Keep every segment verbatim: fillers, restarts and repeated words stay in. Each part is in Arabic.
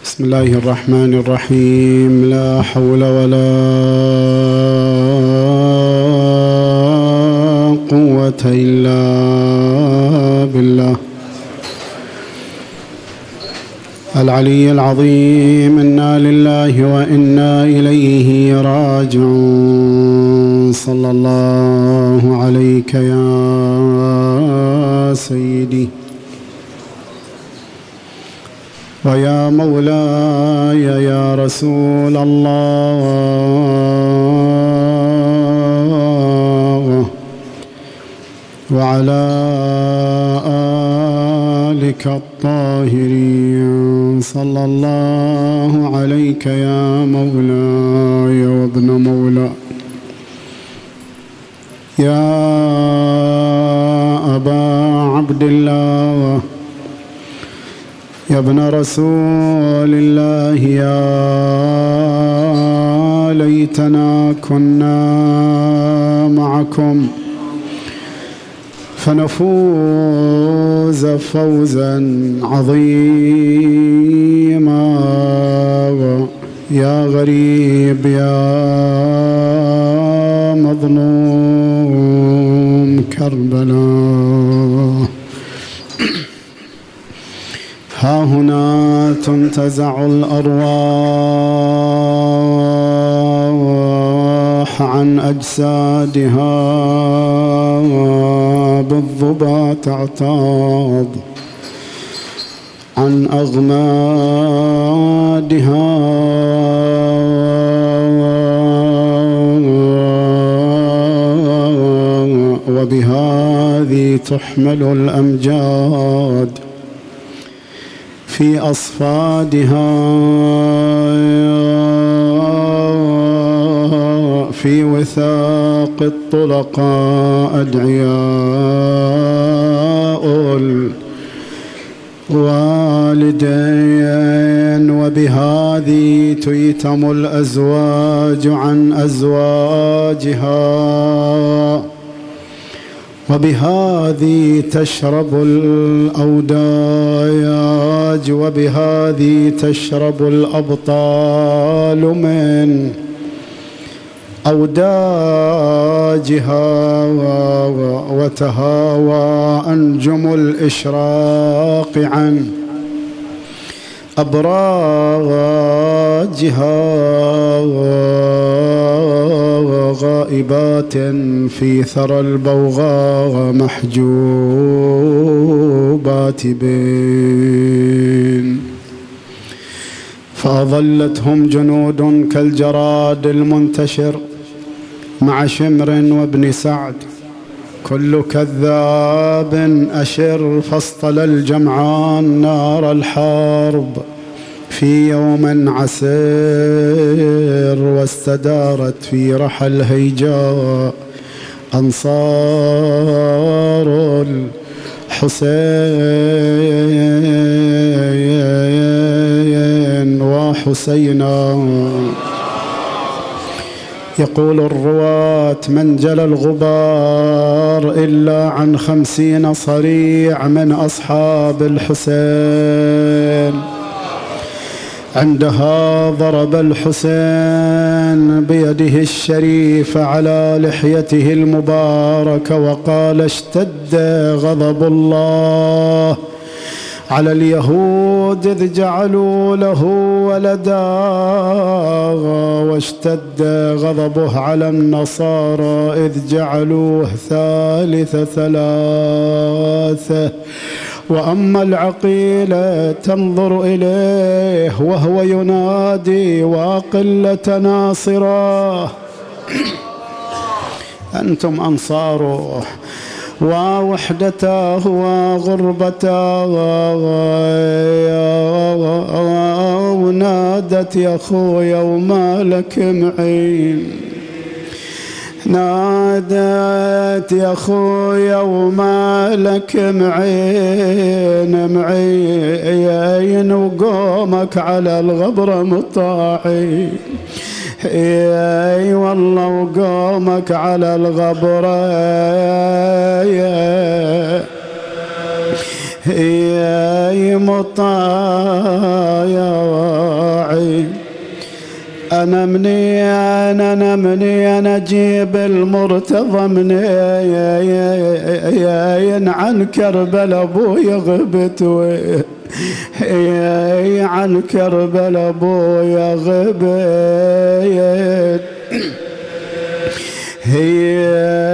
بسم الله الرحمن الرحيم. لا حول ولا قوة إلا بالله العلي العظيم. إنا لله وإنا إليه راجعون. صلى الله عليك يا سيدي ويا مولاي يا رسول الله، وعلى آلك الطاهرين. صلى الله عليك يا مولاي وابن مولاي يا أبا عبد الله، يا ابن رسول الله، يا ليتنا كنا معكم فنفوز فوزا عظيما. يا غريب يا مظلوم كربلاء، ها هنا تنتزع الأرواح عن أجسادها، بالظبا تعتاض عن أغمادها، وبهذه تحمل الأمجاد في أصفادها، في وثاق الطلقاء أدعياء الوالدين، وبهذه تيتم الأزواج عن أزواجها، وبهذه تشرب الأوداج، وبهذه تشرب الأبطال من أوداجها، وتهاوى أنجم الإشراق عن أبراجها، غائبات في ثرى البوغاء محجوبات بين، فأظلتهم جنود كالجراد المنتشر مع شمر وابن سعد، كل كذاب أشر، فاصطلى الجمعان نار الحرب في يوم عسير، واستدارت في رحى الهيجاء أنصار الحسين وحسينا. يقول الرواة: من جل الغبار إلا عن خمسين صريع من أصحاب الحسين. عندها ضرب الحسين بيده الشريف على لحيته المباركة وقال: اشتد غضب الله على اليهود إذ جعلوا له ولدا، واشتد غضبه على النصارى إذ جعلوه ثالث ثلاثة. وأما العقيلة تنظر إليه وهو ينادي: وقلة ناصره، أنتم أنصاره، ووحدته وغربته. ونادت: يا أخويا وما لك معين، نادت: يا أخويا وما لك معين، معين وقومك على الغبرة مطاعين. اي والله وقومك على الغبرة يا مطايا أنا منين أنا منين أجيب المرتضى منين عن كربل أبوي غبت عن كربل أبوي غبت هي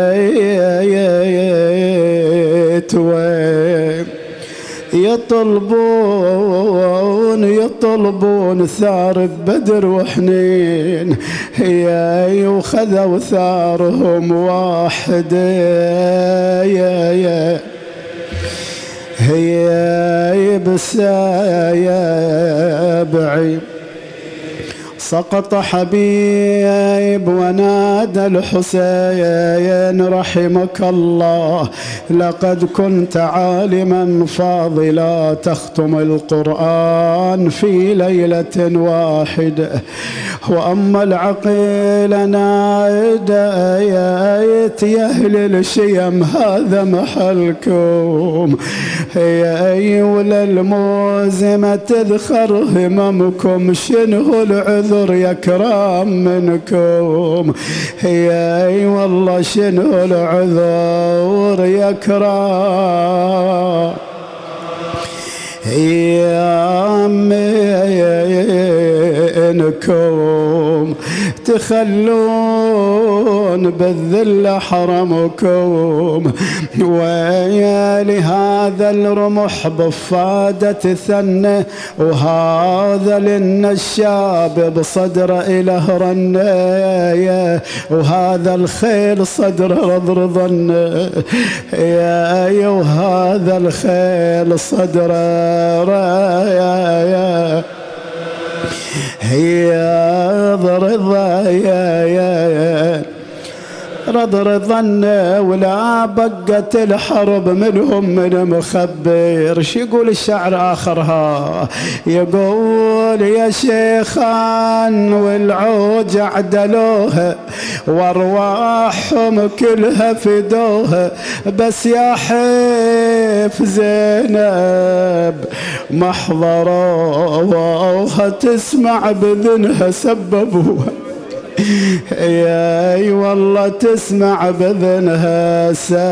يطلبون يطلبون ثار بدر وحنين هي وخذوا ثارهم واحد هي بسابعي سقط حبيب ونادى الحسين رحمك الله لقد كنت عالما فاضلا تختم القرآن في ليلة واحدة وأما العقيل نايد آيات يا أهل الشيم هذا محلكم يا أيوة الموزمة تذخر هممكم شنو العذر يا كرام منكم يا أي والله شنو العذر يا كرام يا منكم تخلون بالذل حرمكم ويا لهذا الرمح بفادة ثنة وهذا للنشاب بصدر إله رنة وهذا الخيل صدر رضرضن يا أيها وهذا الخيل صدر رايا هي رضا يا يا رضر ظن ولا بقت الحرب منهم من مخبر. شو يقول الشعر آخرها؟ يقول يا شيخان والعوج عدلوها وارواحهم كلها فدوها بس يا حيف زينب محضروها تسمع بذنها سببوها يا اي والله تسمع بذنها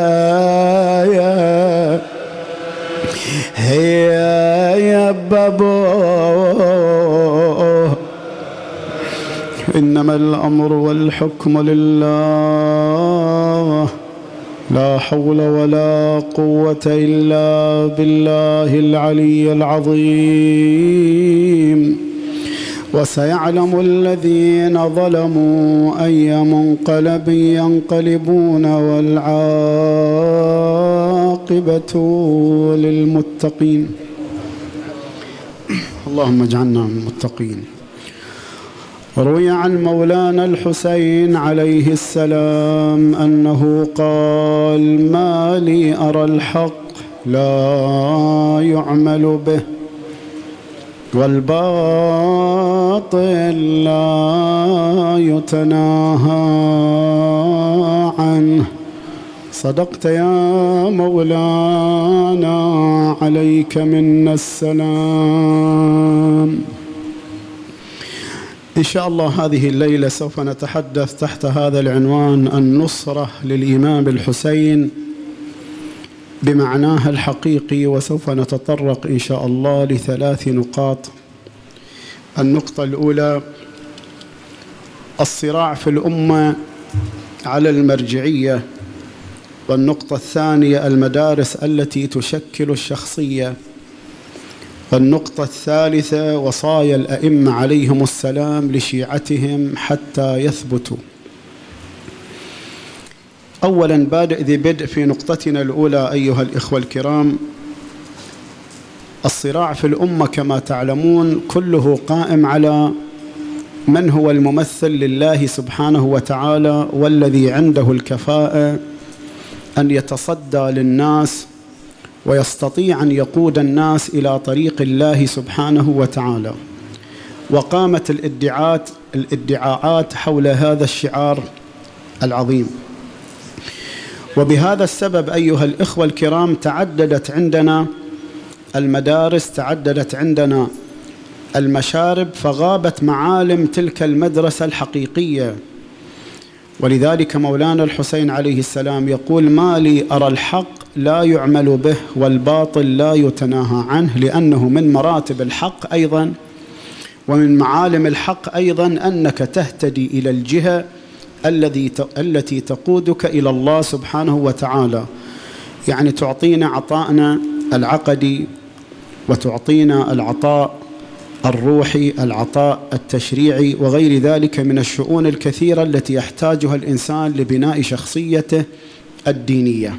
سايا هي يا بابو إنما الأمر والحكم لله لا حول ولا قوة إلا بالله العلي العظيم. وسيعلم الذين ظلموا أي منقلب ينقلبون والعاقبة للمتقين. اللهم اجعلنا من المتقين. روي عن مولانا الحسين عليه السلام أنه قال: ما لي أرى الحق لا يعمل به والباطل لا يتناهى عنه. صدقت يا مولانا عليك منا السلام. إن شاء الله هذه الليلة سوف نتحدث تحت هذا العنوان: النصرة للإمام الحسين بمعناها الحقيقي، وسوف نتطرق إن شاء الله لثلاث نقاط. النقطة الأولى: الصراع في الأمة على المرجعية. والنقطة الثانية: المدارس التي تشكل الشخصية. والنقطة الثالثة: وصايا الأئمة عليهم السلام لشيعتهم حتى يثبتوا. أولا بادئ ذي بدء في نقطتنا الأولى أيها الإخوة الكرام. الصراع في الأمة كما تعلمون كله قائم على من هو الممثل لله سبحانه وتعالى والذي عنده الكفاءة أن يتصدى للناس ويستطيع أن يقود الناس إلى طريق الله سبحانه وتعالى. وقامت الادعاءات الادعاءات حول هذا الشعار العظيم. وبهذا السبب أيها الإخوة الكرام تعددت عندنا المدارس، تعددت عندنا المشارب فغابت معالم تلك المدرسة الحقيقية. ولذلك مولانا الحسين عليه السلام يقول: ما لي أرى الحق لا يعمل به والباطل لا يتناهى عنه، لأنه من مراتب الحق أيضا ومن معالم الحق أيضا أنك تهتدي إلى الجهة الذي التي تقودك إلى الله سبحانه وتعالى، يعني تعطينا عطاءنا العقدي وتعطينا العطاء الروحي، العطاء التشريعي، وغير ذلك من الشؤون الكثيرة التي يحتاجها الإنسان لبناء شخصيته الدينية.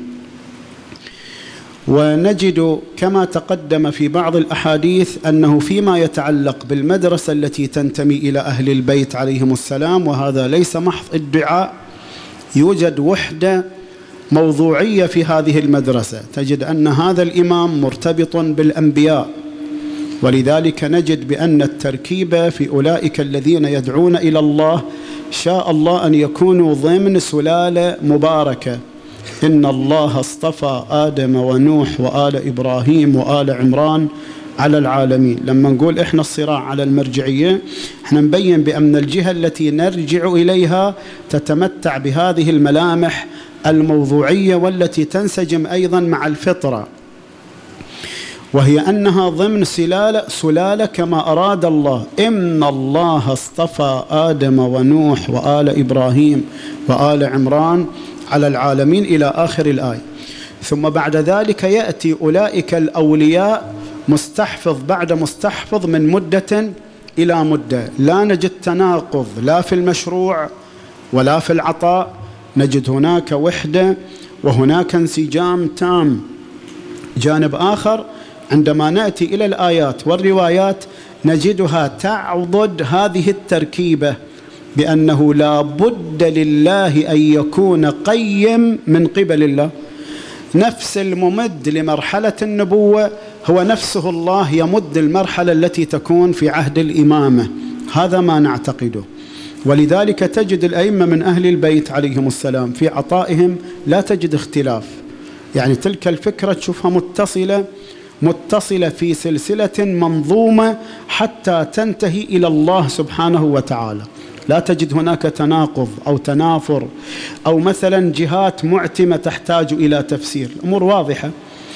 ونجد كما تقدم في بعض الأحاديث أنه فيما يتعلق بالمدرسة التي تنتمي إلى أهل البيت عليهم السلام، وهذا ليس محض ادعاء، يوجد وحدة موضوعية في هذه المدرسة. تجد أن هذا الإمام مرتبط بالأنبياء، ولذلك نجد بأن التركيبة في أولئك الذين يدعون إلى الله شاء الله أن يكونوا ضمن سلالة مباركة. إن الله اصطفى آدم ونوح وآل إبراهيم وآل عمران على العالمين. لما نقول إحنا الصراع على المرجعية، إحنا نبين بأن الجهة التي نرجع إليها تتمتع بهذه الملامح الموضوعية والتي تنسجم أيضا مع الفطرة، وهي أنها ضمن سلالة, سلالة كما أراد الله. إن الله اصطفى آدم ونوح وآل إبراهيم وآل عمران على العالمين إلى آخر الآية. ثم بعد ذلك يأتي أولئك الأولياء مستحفظ بعد مستحفظ من مدة إلى مدة، لا نجد تناقض لا في المشروع ولا في العطاء، نجد هناك وحدة وهناك انسجام تام. جانب آخر عندما نأتي إلى الآيات والروايات نجدها تعضد هذه التركيبة بأنه لا بد لله أن يكون قيم من قبل الله. نفس الممد لمرحلة النبوة هو نفسه الله يمد المرحلة التي تكون في عهد الإمامة، هذا ما نعتقده. ولذلك تجد الأئمة من أهل البيت عليهم السلام في عطائهم لا تجد اختلاف، يعني تلك الفكرة تشوفها متصلة متصلة في سلسلة منظومة حتى تنتهي إلى الله سبحانه وتعالى. لا تجد هناك تناقض أو تنافر أو مثلا جهات معتمة تحتاج إلى تفسير، الأمور واضحة.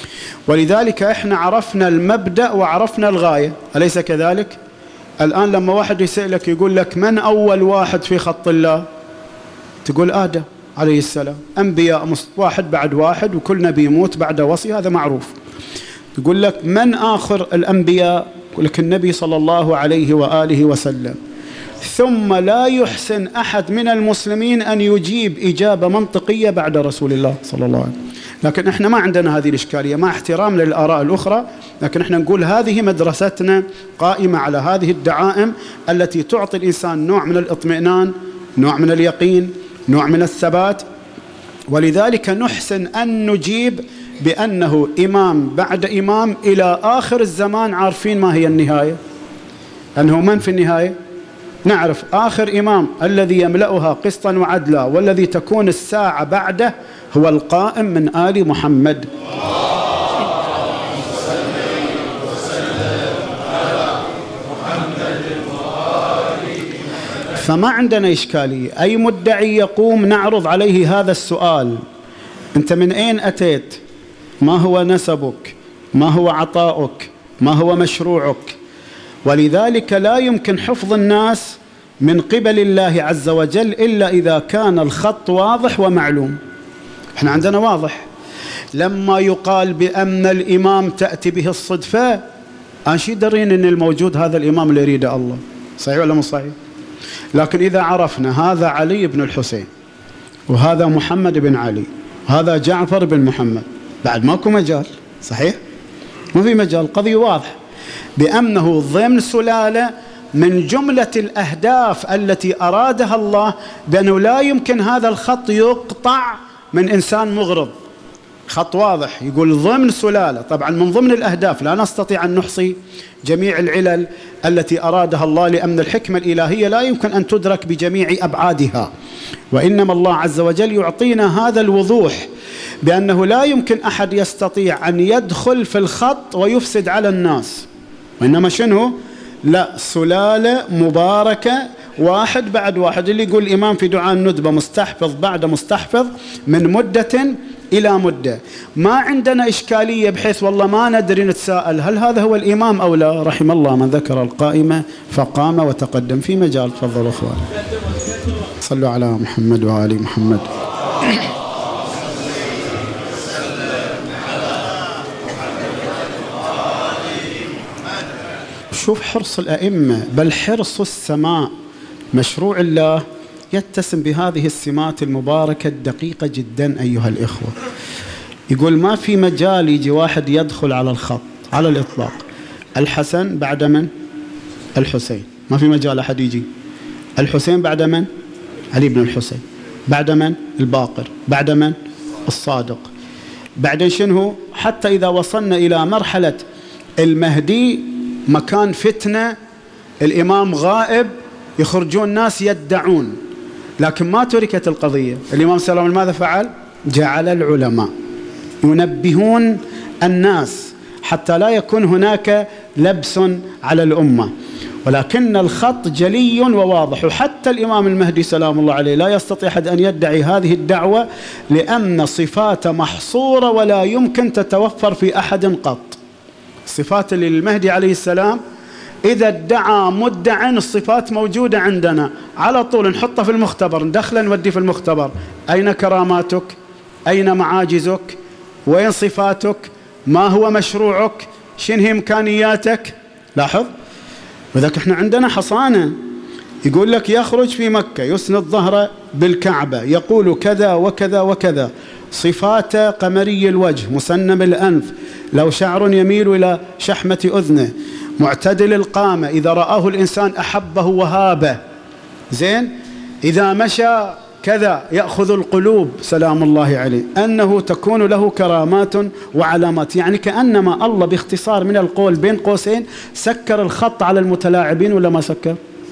ولذلك إحنا عرفنا المبدأ وعرفنا الغاية، أليس كذلك؟ الآن لما واحد يسألك يقول لك من أول واحد في خط الله؟ تقول آدم عليه السلام. أنبياء واحد بعد واحد وكل نبي يموت بعد وصي، هذا معروف. يقول لك من آخر الأنبياء؟ يقول لك النبي صلى الله عليه وآله وسلم. ثم لا يحسن أحد من المسلمين أن يجيب إجابة منطقية بعد رسول الله صلى الله عليه وسلم. لكن إحنا ما عندنا هذه الإشكالية، مع احترام للآراء الأخرى، لكن إحنا نقول هذه مدرستنا قائمة على هذه الدعائم التي تعطي الإنسان نوع من الاطمئنان، نوع من اليقين، نوع من الثبات. ولذلك نحسن أن نجيب بأنه إمام بعد إمام إلى آخر الزمان، عارفين ما هي النهاية، أنه من في النهاية؟ نعرف آخر إمام الذي يملأها قسطا وعدلا والذي تكون الساعة بعده هو القائم من آل محمد. فما عندنا إشكالية، أي مدعي يقوم نعرض عليه هذا السؤال: أنت من أين أتيت؟ ما هو نسبك؟ ما هو عطاؤك؟ ما هو مشروعك؟ ولذلك لا يمكن حفظ الناس من قبل الله عز وجل إلا إذا كان الخط واضح ومعلوم. احنا عندنا واضح. لما يقال بأن الإمام تأتي به الصدفة، أنشي درين أن الموجود هذا الإمام اللي يريده الله، صحيح ولا مش صحيح؟ لكن إذا عرفنا هذا علي بن الحسين وهذا محمد بن علي وهذا جعفر بن محمد، بعد ماكو مجال، صحيح؟ ما في مجال، قضية واضح بأنه ضمن سلالة من جملة الأهداف التي أرادها الله، بأنه لا يمكن هذا الخط يقطع من إنسان مغرض. خط واضح يقول ضمن سلالة. طبعا من ضمن الأهداف لا نستطيع أن نحصي جميع العلل التي أرادها الله، لأن الحكمة الإلهية لا يمكن أن تدرك بجميع أبعادها، وإنما الله عز وجل يعطينا هذا الوضوح بأنه لا يمكن أحد يستطيع أن يدخل في الخط ويفسد على الناس، وإنما شنو؟ لا، سلالة مباركة واحد بعد واحد. اللي يقول الإمام في دعاء الندبة مستحفظ بعد مستحفظ من مدة إلى مدة. ما عندنا إشكالية بحيث والله ما ندري نتساءل هل هذا هو الإمام أو لا. رحم الله من ذكر القائمة فقام وتقدم في مجال. تفضلوا أخوان، صلوا على محمد وآل محمد. شوف حرص الأئمة، بل حرص السماء. مشروع الله يتسم بهذه السمات المباركة الدقيقة جدا أيها الإخوة. يقول ما في مجال يجي واحد يدخل على الخط على الإطلاق. الحسن بعد من؟ الحسين. ما في مجال أحد يجي. الحسين بعد من؟ علي بن الحسين. بعد من؟ الباقر. بعد من؟ الصادق. بعدين شنو؟ حتى إذا وصلنا إلى مرحلة المهدي مكان فتنة، الإمام غائب، يخرجون ناس يدعون، لكن ما تركت القضية. الإمام سلام ماذا فعل؟ جعل العلماء ينبهون الناس حتى لا يكون هناك لبس على الأمة، ولكن الخط جلي وواضح. وحتى الإمام المهدي سلام الله عليه لا يستطيع أحد أن يدعي هذه الدعوة، لأن صفات محصورة ولا يمكن تتوفر في أحد قط. صفات للمهدي عليه السلام إذا ادعى مدع الصفات موجودة عندنا على طول، نحطها في المختبر، ندخله نودي في المختبر. أين كراماتك؟ أين معاجزك؟ وين صفاتك؟ ما هو مشروعك؟ شنو هي إمكانياتك؟ لاحظ، وذاك احنا عندنا حصانة. يقول لك يخرج في مكة يسند ظهره بالكعبة، يقول كذا وكذا وكذا، صفات قمري الوجه، مسنم الأنف، لو شعر يميل إلى شحمة أذنه، معتدل القامة، إذا رآه الإنسان أحبه وهابه، زين، إذا مشى كذا يأخذ القلوب سلام الله عليه، أنه تكون له كرامات وعلامات. يعني كأنما الله باختصار من القول بين قوسين سكر الخط على المتلاعبين ولا ما سكر؟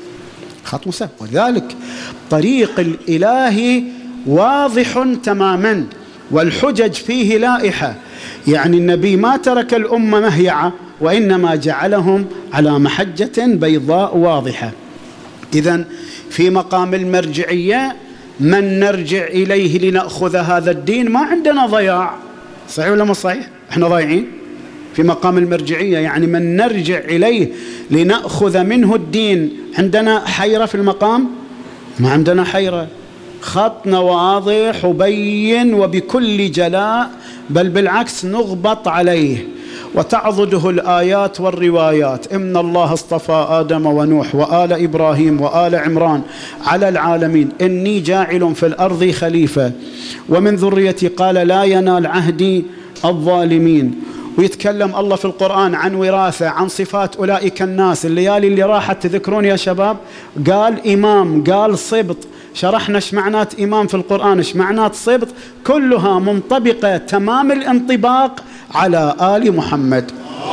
خط مسكر. ولذلك طريق الإلهي واضح تماما، والحجج فيه لائحة. يعني النبي ما ترك الأمة مهيعة، وإنما جعلهم على محجة بيضاء واضحة. إذن في مقام المرجعية من نرجع إليه لنأخذ هذا الدين، ما عندنا ضياع. صحيح ولا ما صحيح؟ احنا ضايعين في مقام المرجعية. يعني من نرجع إليه لنأخذ منه الدين، عندنا حيرة في المقام؟ ما عندنا حيرة، خطنا واضح وبين وبكل جلاء، بل بالعكس نغبط عليه وتعضده الآيات والروايات. إن الله اصطفى آدم ونوح وآل إبراهيم وآل عمران على العالمين، إني جاعل في الأرض خليفة ومن ذريتي قال لا ينال عهدي الظالمين. ويتكلم الله في القرآن عن وراثة، عن صفات أولئك الناس. الليالي اللي راحت تذكرون يا شباب، قال إمام، قال صبط، شرحنا ايش معنات إمام في القرآن، ايش معنات صبط، كلها منطبقة تمام الانطباق على آل محمد.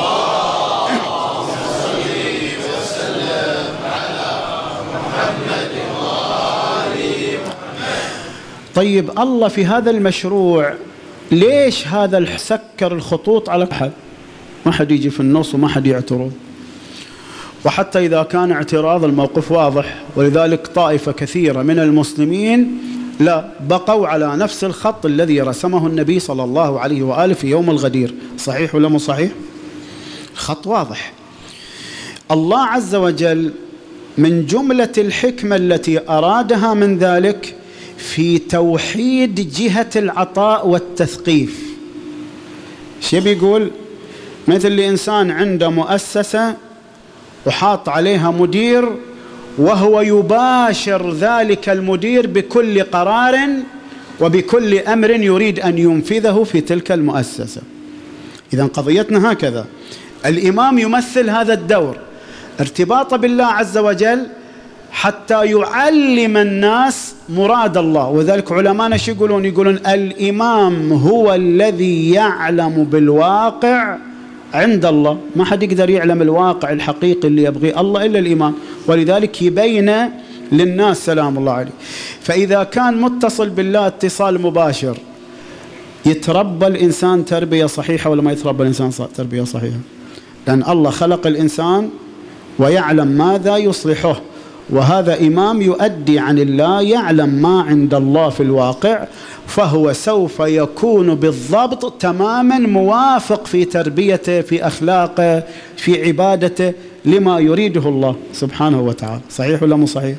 طيب الله في هذا المشروع ليش هذا سكر الخطوط على أحد؟ ما حد يجي في النص وما حد يعترض. وحتى إذا كان اعتراض الموقف واضح، ولذلك طائفة كثيرة من المسلمين لا بقوا على نفس الخط الذي رسمه النبي صلى الله عليه وآله في يوم الغدير. صحيح ولا مو صحيح؟ الخط واضح. الله عز وجل من جملة الحكمة التي أرادها من ذلك في توحيد جهة العطاء والتثقيف. شو بيقول؟ مثل لإنسان عنده مؤسسة وحاط عليها مدير، وهو يباشر ذلك المدير بكل قرار وبكل أمر يريد أن ينفذه في تلك المؤسسة. إذن قضيتنا هكذا. الإمام يمثل هذا الدور، ارتباطه بالله عز وجل حتى يعلم الناس مراد الله. وذلك علماءنا شو يقولون؟ يقولون الإمام هو الذي يعلم بالواقع عند الله. ما حد يقدر يعلم الواقع الحقيقي اللي يبغيه الله إلا الإمام، ولذلك يبين للناس سلام الله عليه. فإذا كان متصل بالله اتصال مباشر، يتربى الإنسان تربية صحيحة ولا ما يتربى الإنسان تربية صحيحة؟ لأن الله خلق الإنسان ويعلم ماذا يصلحه، وهذا إمام يؤدي عن الله، يعلم ما عند الله في الواقع، فهو سوف يكون بالضبط تماما موافق في تربيته، في أخلاقه، في عبادته لما يريده الله سبحانه وتعالى. صحيح ولا مو صحيح؟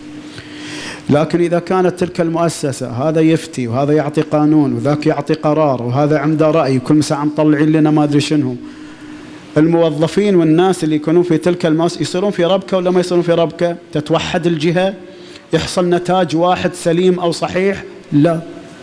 لكن إذا كانت تلك المؤسسة هذا يفتي وهذا يعطي قانون وذاك يعطي قرار وهذا عنده رأي، كل ساعة مطلعين لنا ما أدري شنو، الموظفين والناس اللي يكونون في تلك المؤسسة يصيرون في ربكة ولا ما يصيرون في ربكة؟ تتوحد الجهة؟ يحصل نتاج واحد سليم أو صحيح؟ لا.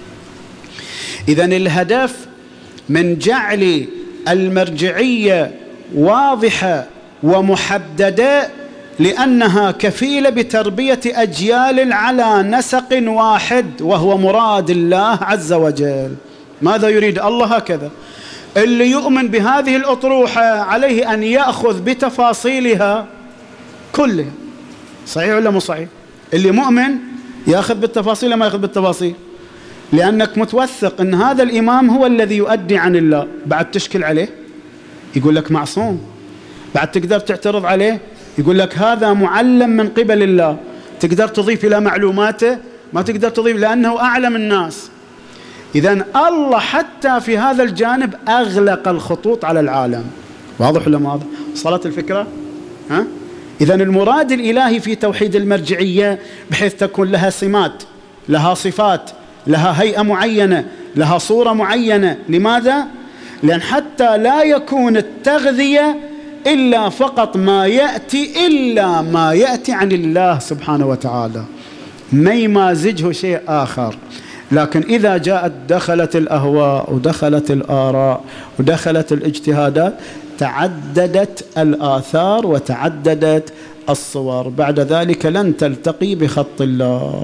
إذن الهدف من جعل المرجعية واضحة ومحددة لأنها كفيلة بتربية أجيال على نسق واحد، وهو مراد الله عز وجل. ماذا يريد الله؟ هكذا. اللي يؤمن بهذه الأطروحة عليه أن يأخذ بتفاصيلها كلها. صحيح ولا مو صحيح؟ اللي مؤمن يأخذ بالتفاصيل ما يأخذ بالتفاصيل، لأنك متوثق أن هذا الإمام هو الذي يؤدي عن الله. بعد تشكل عليه يقول لك معصوم، بعد تقدر تعترض عليه يقول لك هذا معلم من قبل الله، تقدر تضيف إلى معلوماته؟ ما تقدر تضيف، لأنه أعلم الناس. إذن الله حتى في هذا الجانب أغلق الخطوط على العالم. واضح ولا ما واضح؟ وصلت الفكرة؟ ها؟ إذن المراد الإلهي في توحيد المرجعية بحيث تكون لها سمات، لها صفات، لها هيئة معينة، لها صورة معينة. لماذا؟ لأن حتى لا يكون التغذية إلا فقط ما يأتي إلا ما يأتي عن الله سبحانه وتعالى، ما يمازجه شيء آخر. لكن إذا جاءت دخلت الأهواء ودخلت الآراء ودخلت الاجتهادات، تعددت الآثار وتعددت الصور، بعد ذلك لن تلتقي بخط الله.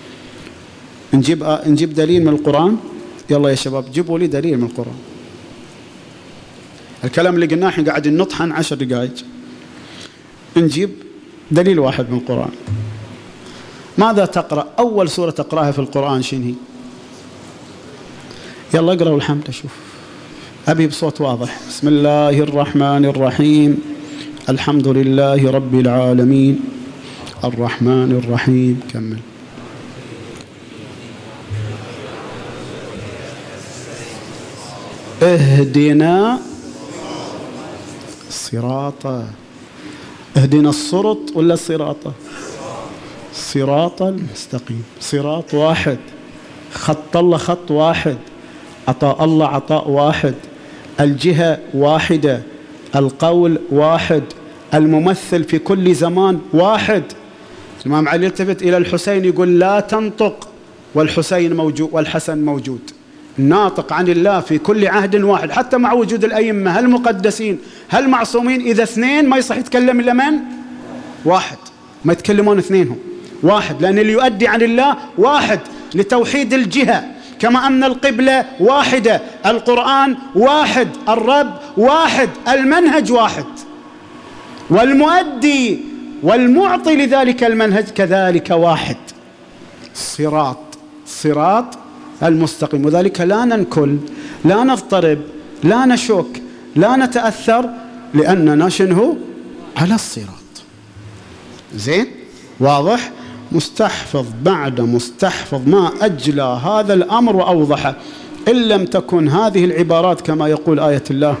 نجيب نجيب دليل من القرآن. يلا يا شباب جيبوا لي دليل من القرآن. الكلام اللي قلناه احنا قاعد نطحن عشر دقائق. نجيب دليل واحد من القرآن. ماذا تقرأ؟ أول سورة تقرأها في القرآن شنو هي؟ يلا اقرأ والحمد. أشوف أبي بصوت واضح. بسم الله الرحمن الرحيم، الحمد لله رب العالمين الرحمن الرحيم. كمل. اهدنا صراطا. اهدنا الصراط ولا الصراط؟ صراط المستقيم. صراط واحد، خط الله خط واحد، عطاء الله عطاء واحد، الجهة واحدة، القول واحد، الممثل في كل زمان واحد. الإمام علي يلتفت إلى الحسين يقول لا تنطق، والحسين موجود والحسن موجود. الناطق عن الله في كل عهد واحد، حتى مع وجود الأئمة هل مقدسين هل معصومين، إذا اثنين ما يصح يتكلم إلا من؟ واحد. ما يتكلمون اثنينهم، واحد، لأن اللي يؤدي عن الله واحد لتوحيد الجهة، كما أن القبلة واحدة، القرآن واحد، الرب واحد، المنهج واحد، والمؤدي والمعطي لذلك المنهج كذلك واحد. صراط صراط المستقيم. وذلك لا ننكل، لا نضطرب، لا نشك، لا نتأثر، لأننا شنو؟ على الصراط. زين؟ واضح؟ مستحفظ بعد مستحفظ، ما أجلى هذا الأمر وأوضحه. إن لم تكن هذه العبارات كما يقول آية الله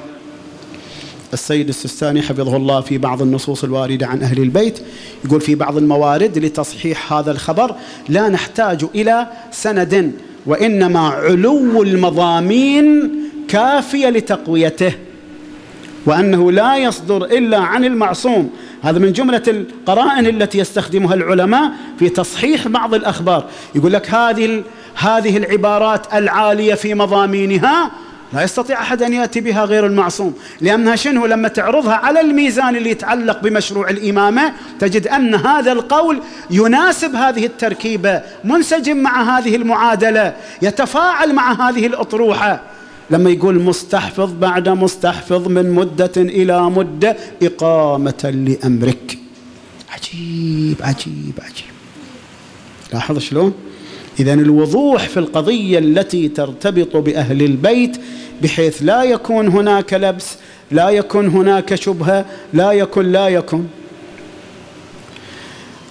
السيد السستاني حفظه الله في بعض النصوص الواردة عن أهل البيت، يقول في بعض الموارد لتصحيح هذا الخبر لا نحتاج إلى سند، وإنما علو المضامين كافية لتقويته، وأنه لا يصدر إلا عن المعصوم. هذا من جملة القرائن التي يستخدمها العلماء في تصحيح بعض الأخبار. يقول لك هذه هذه العبارات العالية في مضامينها لا يستطيع أحد أن يأتي بها غير المعصوم، لأنها شنو؟ لما تعرضها على الميزان اللي يتعلق بمشروع الإمامة تجد أن هذا القول يناسب هذه التركيبة، منسجم مع هذه المعادلة، يتفاعل مع هذه الأطروحة. لما يقول مستحفظ بعد مستحفظ من مدة إلى مدة إقامة لأمرك، عجيب عجيب عجيب. لاحظ شلون؟ إذن الوضوح في القضية التي ترتبط بأهل البيت بحيث لا يكون هناك لبس، لا يكون هناك شبهة، لا يكون لا يكون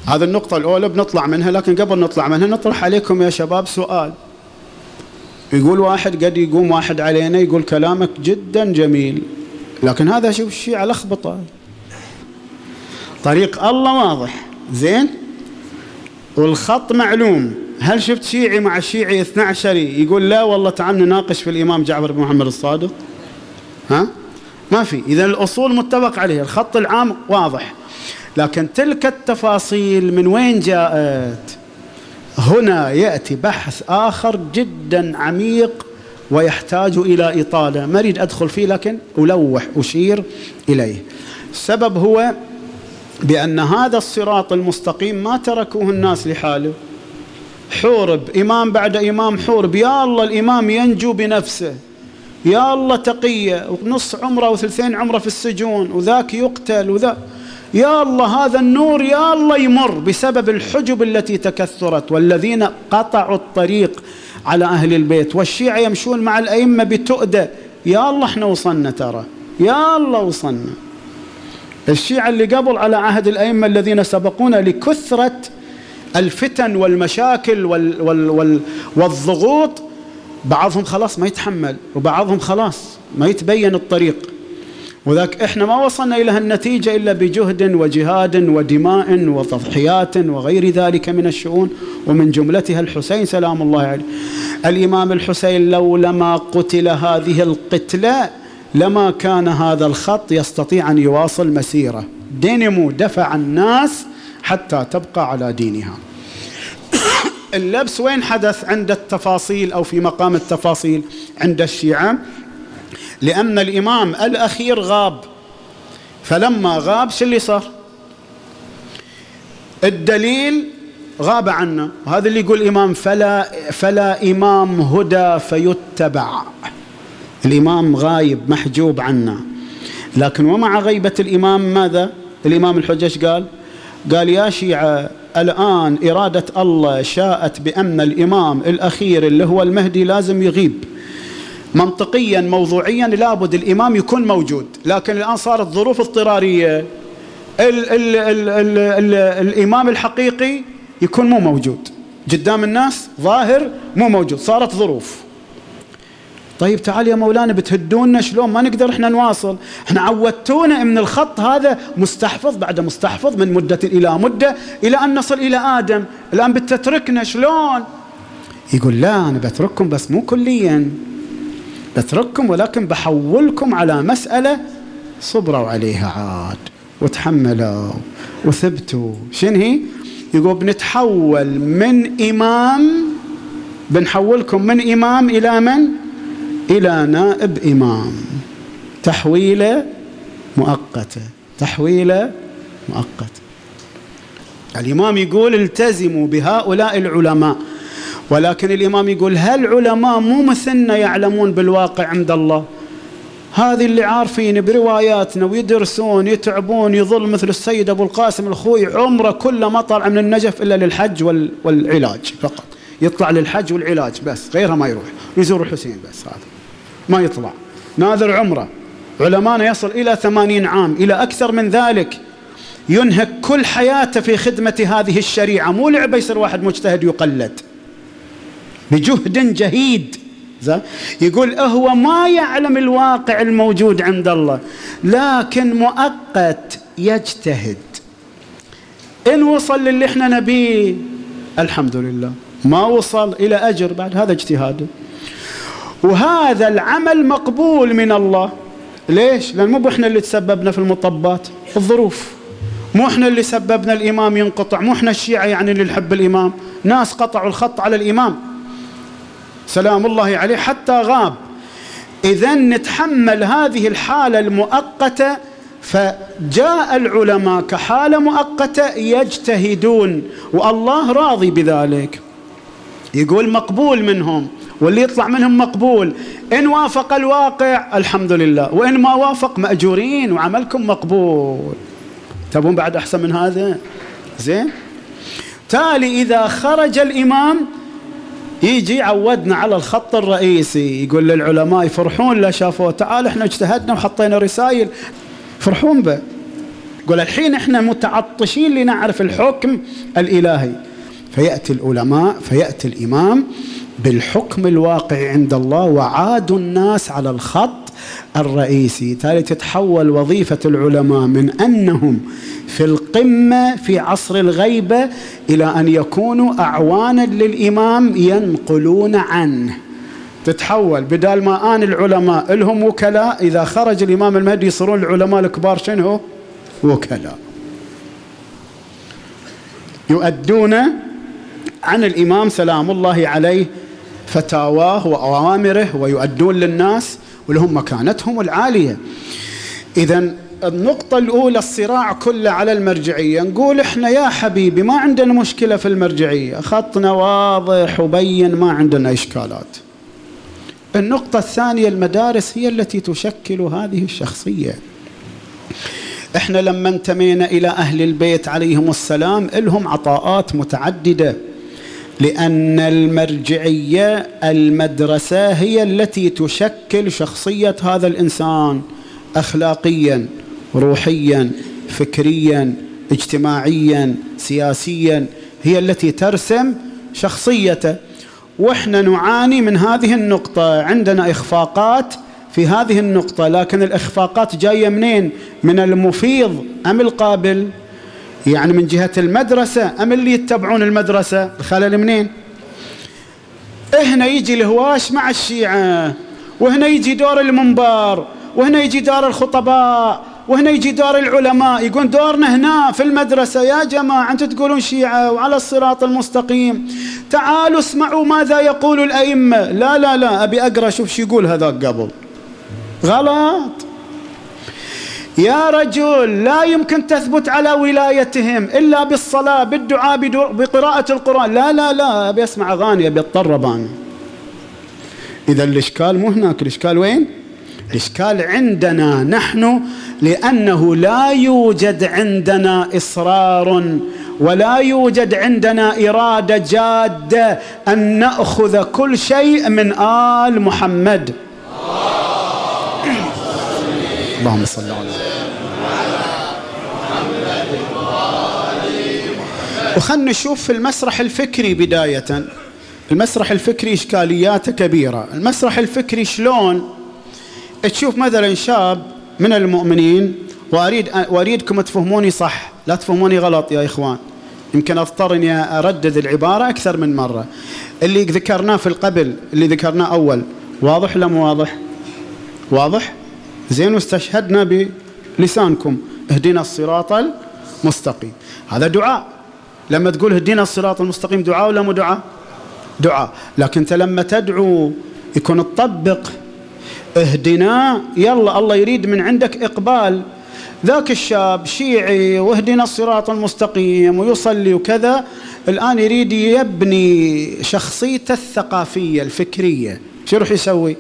هذه النقطة الأولى بنطلع منها، لكن قبل نطلع منها نطرح عليكم يا شباب سؤال. يقول واحد، قد يقوم واحد علينا يقول كلامك جدا جميل، لكن هذا شوف الشيعة لخبطة، طريق الله واضح زين والخط معلوم. هل شفت شيعي مع شيعي اثنى عشري يقول لا والله تعال نناقش في الإمام جعفر بن محمد الصادق؟ ها؟ ما في. إذا الأصول متفق عليها، الخط العام واضح، لكن تلك التفاصيل من وين جاءت؟ هنا يأتي بحث آخر جدا عميق ويحتاج إلى إطالة، ما أريد أدخل فيه لكن ألوح أشير إليه. السبب هو بأن هذا الصراط المستقيم ما تركوه الناس لحاله، حورب إمام بعد إمام، حورب يا الله الإمام ينجو بنفسه، يا الله تقية ونص عمره وثلثين عمره في السجون، وذاك يقتل، وذا يا الله هذا النور يا الله يمر بسبب الحجب التي تكثرت، والذين قطعوا الطريق على أهل البيت، والشيعة يمشون مع الأئمة بتؤدة، يا الله احنا وصلنا، ترى يا الله وصلنا. الشيعة اللي قبل على عهد الأئمة الذين سبقونا لكثرة الفتن والمشاكل وال وال وال والضغوط، بعضهم خلاص ما يتحمل، وبعضهم خلاص ما يتبين الطريق، وذاك احنا ما وصلنا إلى النتيجة إلا بجهد وجهاد ودماء وتضحيات وغير ذلك من الشؤون، ومن جملتها الحسين سلام الله عليه. الإمام الحسين لو لما قتل هذه القتلة لما كان هذا الخط يستطيع أن يواصل مسيره، دينمو دفع الناس حتى تبقى على دينها. اللبس وين حدث؟ عند التفاصيل أو في مقام التفاصيل عند الشيعة، لأن الإمام الأخير غاب، فلما غاب شو اللي صار؟ الدليل غاب عنا، وهذا اللي يقول الإمام فلا, فلا إمام هدى فيتبع، الإمام غايب محجوب عنا. لكن ومع غيبة الإمام ماذا؟ الإمام الحجة قال؟ قال يا شيعة الآن إرادة الله شاءت بأن الإمام الأخير اللي هو المهدي لازم يغيب، منطقيا موضوعيا لابد الإمام يكون موجود، لكن الآن صارت ظروف اضطرارية، ال ال ال ال ال الإمام الحقيقي يكون مو موجود قدام الناس، ظاهر مو موجود، صارت ظروف. طيب تعال يا مولانا بتهدونا شلون؟ ما نقدر احنا نواصل، احنا عودتونا من الخط هذا مستحفظ بعد مستحفظ من مدة إلى مدة إلى أن نصل إلى آدم، الآن بتتركنا شلون؟ يقول لا أنا بترككم بس مو كليا، بترككم ولكن بحولكم على مسألة صبروا عليها عاد وتحملوا وثبتوا. شنو هي؟ يقول بنتحول من إمام، بنحولكم من إمام إلى من؟ إلى نائب إمام، تحويلة مؤقتة، تحويلة مؤقتة. الإمام يقول التزموا بهؤلاء العلماء، ولكن الإمام يقول هل علماء مو مثلنا يعلمون بالواقع عند الله؟ هذه اللي عارفين برواياتنا ويدرسون يتعبون، يظل مثل السيد أبو القاسم الخوي عمره كله ما طلع من النجف إلا للحج والعلاج فقط، يطلع للحج والعلاج بس، غيرها ما يروح، يزور الحسين بس، هذا ما يطلع، ناذر عمره. علمانا يصل إلى ثمانين عام إلى أكثر من ذلك، ينهك كل حياته في خدمة هذه الشريعة، مو لعبة يصير واحد مجتهد يقلد، بجهد جهيد. يقول هو ما يعلم الواقع الموجود عند الله، لكن مؤقت يجتهد، إن وصل للي احنا نبيه الحمد لله، ما وصل إلى أجر بعد هذا اجتهاده، وهذا العمل مقبول من الله. ليش؟ لأن مو احنا اللي تسببنا في المطبات، الظروف، مو احنا اللي سببنا الإمام ينقطع، مو احنا الشيعة يعني اللي نحب الإمام، ناس قطعوا الخط على الإمام سلام الله عليه حتى غاب. إذن نتحمل هذه الحالة المؤقتة، فجاء العلماء كحالة مؤقتة يجتهدون والله راضي بذلك، يقول مقبول منهم، واللي يطلع منهم مقبول، إن وافق الواقع الحمد لله، وإن ما وافق مأجورين وعملكم مقبول. تبون بعد أحسن من هذا؟ زين. تالي إذا خرج الإمام يجي عودنا على الخط الرئيسي، يقول للعلماء يفرحون لا شافوه، تعال احنا اجتهدنا وحطينا رسائل، فرحون به. يقول الحين احنا متعطشين لنعرف الحكم الإلهي، فيأتي العلماء فيأتي الإمام بالحكم الواقع عند الله، وعاد الناس على الخط الرئيسي. تالي تتحول وظيفة العلماء من أنهم في القمة في عصر الغيبة إلى أن يكونوا أعوانا للإمام ينقلون عنه. تتحول بدال ما آن العلماء لهم وكلاء، إذا خرج الإمام المهدي يصيرون العلماء الكبار شنو؟ وكلاء، يؤدون عن الإمام سلام الله عليه فتاواه وأوامره، ويؤدون للناس ولهم مكانتهم العالية. إذن النقطة الأولى الصراع كله على المرجعية. نقول إحنا يا حبيبي ما عندنا مشكلة في المرجعية، خطنا واضح وبين، ما عندنا إشكالات. النقطة الثانية المدارس هي التي تشكل هذه الشخصية. إحنا لما انتمينا إلى أهل البيت عليهم السلام لهم عطاءات متعددة، لأن المرجعية المدرسة هي التي تشكل شخصية هذا الإنسان أخلاقيا، روحيا، فكريا، اجتماعيا، سياسيا، هي التي ترسم شخصيته. وإحنا نعاني من هذه النقطة، عندنا إخفاقات في هذه النقطة، لكن الإخفاقات جاية منين؟ من المفيض أم القابل؟ يعني من جهة المدرسة أم اللي يتبعون المدرسة؟ الخلل منين؟ هنا يجي الهواش مع الشيعة، وهنا يجي دور المنبر، وهنا يجي دور الخطباء، وهنا يجي دور العلماء. يقول دورنا هنا في المدرسة. يا جماعة أنتم تقولون شيعة وعلى الصراط المستقيم، تعالوا اسمعوا ماذا يقول الأئمة. لا لا لا، أبي أقرأ شوف شو يقول هذاك قبل. غلط يا رجل، لا يمكن تثبت على ولايتهم إلا بالصلاة، بالدعاء، بقراءة القرآن. لا لا لا، أبي أسمع أغاني، أبي أتطرب أنا. إذا الإشكال مو هناك، الإشكال وين؟ الإشكال عندنا نحن، لأنه لا يوجد عندنا إصرار ولا يوجد عندنا إرادة جادة أن نأخذ كل شيء من آل محمد. اللهم صل على وخلنا نشوف في المسرح الفكري بداية. المسرح الفكري إشكالياته كبيرة. المسرح الفكري شلون تشوف مثلا شاب من المؤمنين، وأريد وأريدكم تفهموني صح، لا تفهموني غلط يا إخوان، يمكن أضطر إني أردد العبارة أكثر من مرة. اللي ذكرناه في القبل، اللي ذكرناه أول، واضح ولا مو واضح؟ واضح؟ زين. واستشهدنا بلسانكم اهدنا الصراط المستقيم، هذا دعاء. لما تقول اهدنا الصراط المستقيم دعاء ولا مو دعاء؟ دعاء. لكن أنت لما تدعو يكون تطبق اهدنا، يلا الله يريد من عندك إقبال. ذاك الشاب شيعي واهدنا الصراط المستقيم ويصلي وكذا، الآن يريد يبني شخصيته الثقافية الفكرية. شو يروح يسوي؟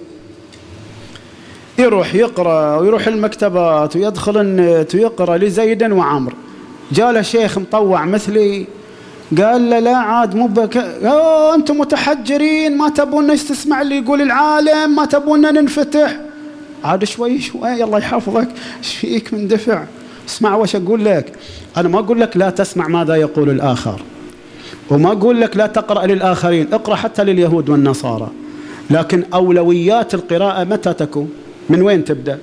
يروح يقرأ ويروح المكتبات ويدخل النت ويقرأ لزيد وعمر. جاء له شيخ مطوع مثلي قال له لا عاد مو بك، أنتم متحجرين، ما تبون تسمع اللي يقول العالم، ما تبون ننفتح. عاد شوي شوي، يلا يحفظك، ايش فيك من دفع؟ اسمع وش أقول لك. أنا ما أقول لك لا تسمع ماذا يقول الآخر، وما أقول لك لا تقرأ للآخرين، اقرأ حتى لليهود والنصارى، لكن أولويات القراءة متى تكون؟ من وين تبدأ؟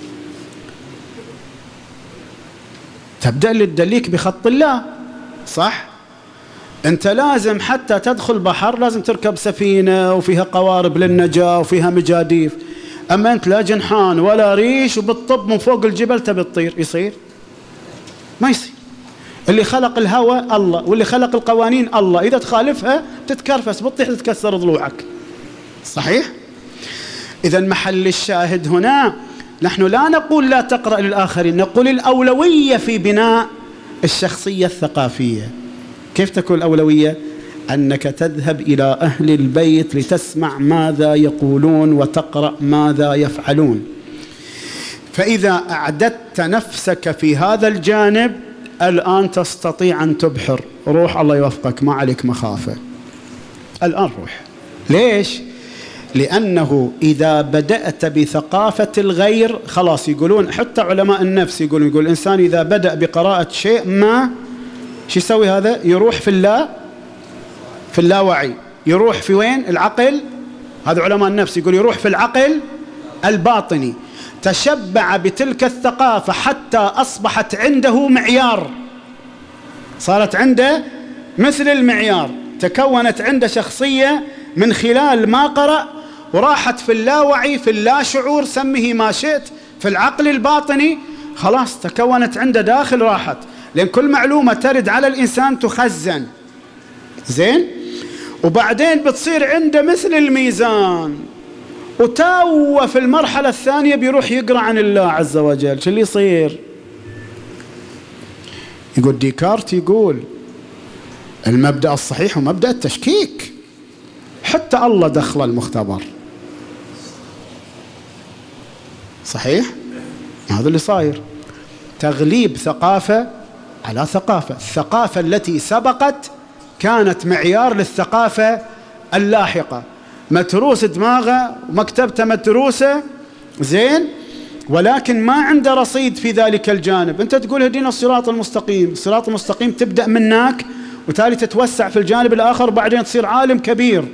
تبدأ اللي تدليك بخط الله، صح؟ أنت لازم حتى تدخل بحر لازم تركب سفينة وفيها قوارب للنجاة وفيها مجاديف. أما أنت لا جنحان ولا ريش وبالطب من فوق الجبل تبي تطير، يصير؟ ما يصير. اللي خلق الهواء الله، واللي خلق القوانين الله، إذا تخالفها تتكرفس بتطيح تتكسر ضلوعك، صحيح؟ إذا محل الشاهد هنا، نحن لا نقول لا تقرأ للآخرين، نقول الأولوية في بناء الشخصية الثقافية. كيف تكون الأولوية؟ أنك تذهب إلى أهل البيت لتسمع ماذا يقولون وتقرأ ماذا يفعلون. فإذا أعددت نفسك في هذا الجانب الآن تستطيع أن تبحر. روح الله يوفقك، ما عليك مخافة، الآن روح. ليش؟ لأنه إذا بدأت بثقافة الغير خلاص، يقولون حتى علماء النفس يقولون يقول الإنسان إذا بدأ بقراءة شيء ما شو يسوي هذا؟ يروح في اللا في اللاوعي، يروح في وين؟ العقل. هذا علماء النفس يقول يروح في العقل الباطني. تشبع بتلك الثقافة حتى أصبحت عنده معيار، صارت عنده مثل المعيار، تكونت عنده شخصية من خلال ما قرأ، وراحت في اللاوعي في اللاشعور، سميه ما شئت، في العقل الباطني، خلاص تكونت عنده داخل راحت. لأن كل معلومة ترد على الإنسان تخزن، زين، وبعدين بتصير عنده مثل الميزان، وتاوه في المرحلة الثانية بيروح يقرأ عن الله عز وجل. شو اللي يصير؟ يقول ديكارت يقول المبدأ الصحيح هو مبدأ التشكيك، حتى الله دخل المختبر. صحيح؟ هذا اللي صاير، تغليب ثقافة على ثقافة. الثقافة التي سبقت كانت معيار للثقافة اللاحقة، متروس دماغه ومكتبته متروسة، زين، ولكن ما عنده رصيد في ذلك الجانب. أنت تقول هدينا الصراط المستقيم، الصراط المستقيم تبدأ منك وتالي تتوسع في الجانب الآخر، وبعدين تصير عالم كبير.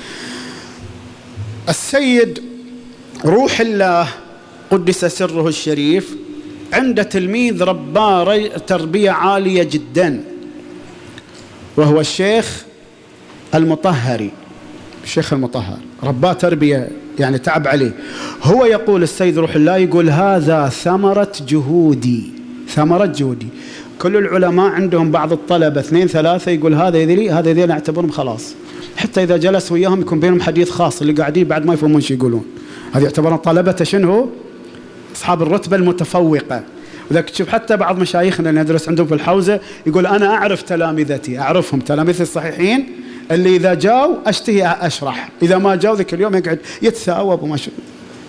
السيد روح الله قدس سره الشريف عنده تلميذ رباه تربية عالية جدا، وهو الشيخ المطهري. الشيخ المطهر رباه تربية يعني تعب عليه. هو يقول السيد روح الله يقول هذا ثمرة جهودي، ثمرة جهودي. كل العلماء عندهم بعض الطلبة اثنين ثلاثة يقول هذا يذلي هذا يذلي، نعتبرهم خلاص، حتى إذا جلس وياهم يكون بينهم حديث خاص، اللي قاعدين بعد ما يفهمون شو يقولون. هذه يعتبرون طلبة شنو؟ أصحاب الرتبة المتفوقة. وذاك تشوف حتى بعض مشايخنا اللي ندرس عندهم في الحوزة يقول أنا أعرف تلامذتي، أعرفهم تلامذتي الصحيحين اللي إذا جاوا أشتهي أشرح، إذا ما جاوا ذاك اليوم يقعد يتثاوب وما شو.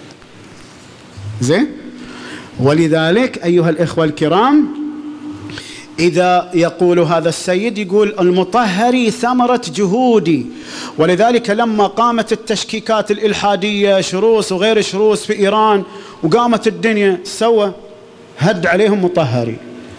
زين؟ ولذلك أيها الإخوة الكرام، إذا يقول هذا السيد يقول المطهري ثمرة جهودي، ولذلك لما قامت التشكيكات الإلحادية شروس وغير شروس في إيران وقامت الدنيا سوى هد عليهم مطهري.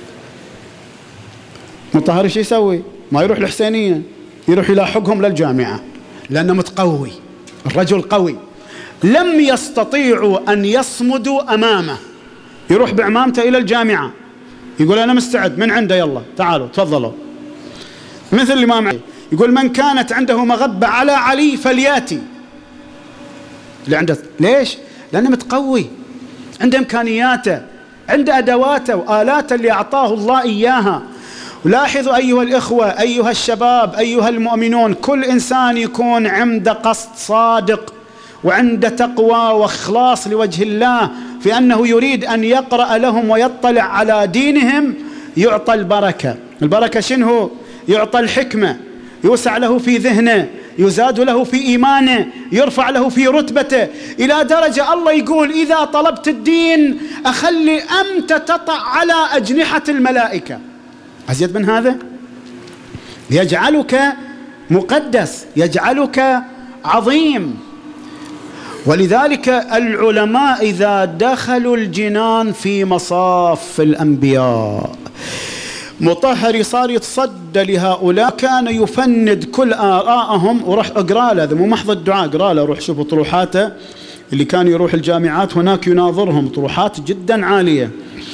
مطهري شو يسوي؟ ما يروح الحسينية، يروح يلاحقهم للجامعة لأنه متقوي، الرجل قوي، لم يستطيعوا أن يصمدوا أمامه، يروح بعمامته إلى الجامعة يقول أنا مستعد من عنده، يلا تعالوا تفضلوا. مثل الإمام علي يقول من كانت عنده مغبة على علي فلياتي، اللي عنده. ليش؟ لأنه متقوي، عنده إمكانياته، عنده أدواته وآلاته اللي أعطاه الله إياها. ولاحظوا أيها الإخوة أيها الشباب أيها المؤمنون، كل إنسان يكون عنده قصد صادق وعنده تقوى واخلاص لوجه الله في أنه يريد أن يقرأ لهم ويطلع على دينهم، يعطى البركة. البركة شنو؟ يعطى الحكمة، يوسع له في ذهنه، يزاد له في إيمانه، يرفع له في رتبته، إلى درجة الله يقول إذا طلبت الدين أخلي أمت تطع على أجنحة الملائكة. أزيد من هذا؟ يجعلك مقدس، يجعلك عظيم. ولذلك العلماء إذا دخلوا الجنان في مصاف الأنبياء، مطهري صار يتصدى لهؤلاء، كان يفند كل آراءهم. وروح اقرأ له، مو محض الدعاء، اقرأ له، روح شوفوا طروحاته اللي كان يروح الجامعات هناك يناظرهم، طروحات جدا عالية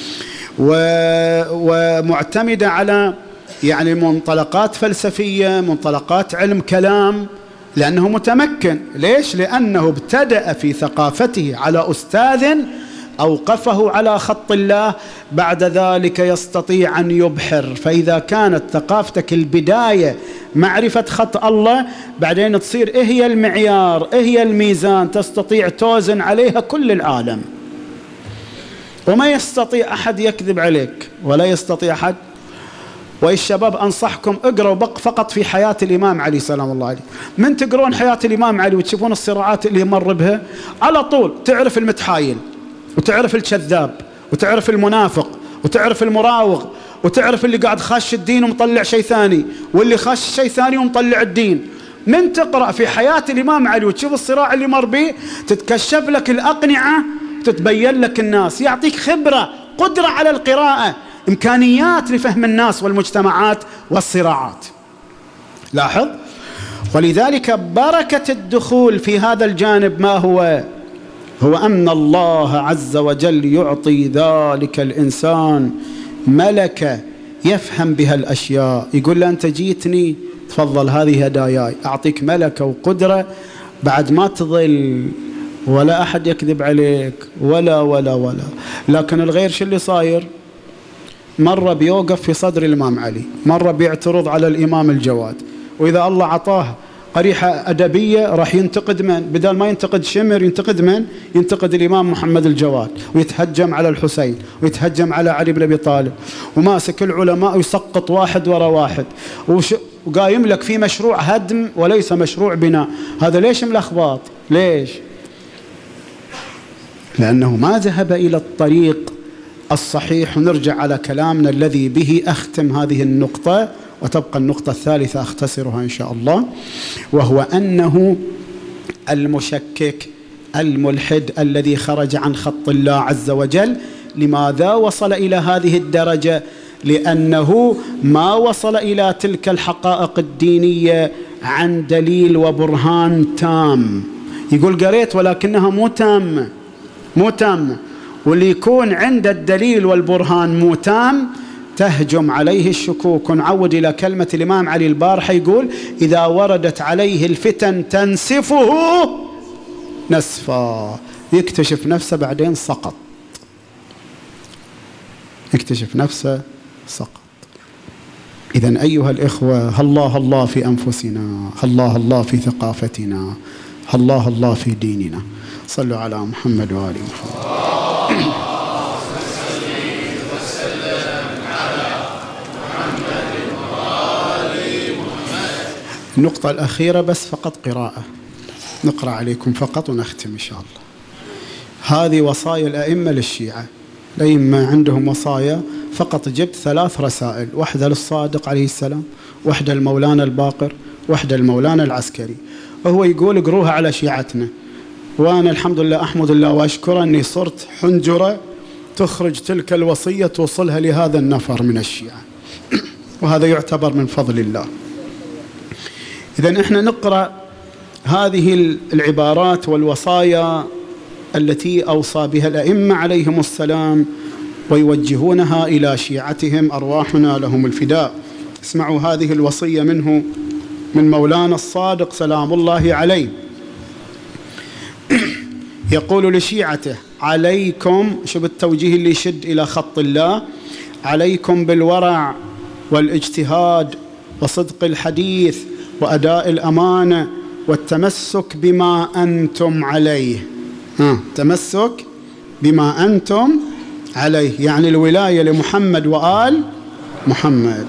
ومعتمدة على يعني منطلقات فلسفية، منطلقات علم كلام، لأنه متمكن. ليش؟ لأنه ابتدأ في ثقافته على أستاذ أوقفه على خط الله، بعد ذلك يستطيع أن يبحر. فإذا كانت ثقافتك البداية معرفة خط الله، بعدين تصير إيه هي المعيار، إيه هي الميزان، تستطيع توزن عليها كل العالم، وما يستطيع أحد يكذب عليك، ولا يستطيع أحد. والشباب أنصحكم اقرأوا فقط في حياة الإمام علي سلام الله عليه. من تقرون حياة الإمام علي وتشوفون الصراعات اللي مر بها، على طول تعرف المتحايل، وتعرف الكذاب، وتعرف المنافق، وتعرف المراوغ، وتعرف اللي قاعد خاش الدين ومطلع شيء ثاني، واللي خاش شيء ثاني ومطلع الدين. من تقرأ في حياة الإمام علي وتشوف الصراع اللي مر به تتكشف لك الأقنعة، تتبين لك الناس، يعطيك خبرة، قدرة على القراءة، إمكانيات لفهم الناس والمجتمعات والصراعات. لاحظ، ولذلك بركة الدخول في هذا الجانب ما هو؟ هو أن الله عز وجل يعطي ذلك الإنسان ملكة يفهم بها الأشياء. يقول له أنت جيتني، تفضل هذه هداياي، أعطيك ملكة وقدرة بعد ما تظل ولا أحد يكذب عليك ولا ولا ولا. لكن الغير شو اللي صاير؟ مرة بيوقف في صدر الإمام علي، مرة بيعترض على الإمام الجواد، وإذا الله عطاه قريحة أدبية راح ينتقد من؟ بدل ما ينتقد شمر ينتقد من؟ ينتقد الإمام محمد الجواد، ويتهجم على الحسين، ويتهجم على علي بن أبي طالب، وماسك العلماء ويسقط واحد وراء واحد، وش... وقايم لك في مشروع هدم وليس مشروع بناء. هذا ليش ملخبط؟ ليش؟ لأنه ما ذهب إلى الطريق الصحيح. ونرجع على كلامنا الذي به أختم هذه النقطة، وتبقى النقطة الثالثة أختصرها إن شاء الله، وهو أنه المشكك الملحد الذي خرج عن خط الله عز وجل، لماذا وصل إلى هذه الدرجة؟ لأنه ما وصل إلى تلك الحقائق الدينية عن دليل وبرهان تام. يقول قريت ولكنها مو تامة، مو تامة. واللي يكون عند الدليل والبرهان مو تام تهجم عليه الشكوك. ونعود إلى كلمة الإمام علي البارحة، يقول إذا وردت عليه الفتن تنسفه نسفا، يكتشف نفسه بعدين سقط، يكتشف نفسه سقط. إذن أيها الإخوة، الله الله في أنفسنا، الله الله في ثقافتنا، الله الله في ديننا. صلوا على محمد وآل محمد. النقطة الأخيرة بس فقط قراءة، نقرأ عليكم فقط ونختم إن شاء الله. هذه وصايا الأئمة للشيعة. الأئمة عندهم وصايا، فقط جبت ثلاث رسائل، واحدة للصادق عليه السلام، واحدة للمولانا الباقر، واحدة للمولانا العسكري. وهو يقول اقروها على شيعتنا. وأنا الحمد لله أحمد الله وأشكر أني صرت حنجرة تخرج تلك الوصية توصلها لهذا النفر من الشيعة، وهذا يعتبر من فضل الله. إذن إحنا نقرأ هذه العبارات والوصايا التي أوصى بها الأئمة عليهم السلام ويوجهونها إلى شيعتهم، أرواحنا لهم الفداء. اسمعوا هذه الوصية منه، من مولانا الصادق سلام الله عليه. يقول لشيعته: عليكم، شوف التوجيه اللي يشد إلى خط الله، عليكم بالورع والاجتهاد وصدق الحديث وأداء الأمانة والتمسك بما أنتم عليه. ها، تمسك بما أنتم عليه، يعني الولاية لمحمد وآل محمد.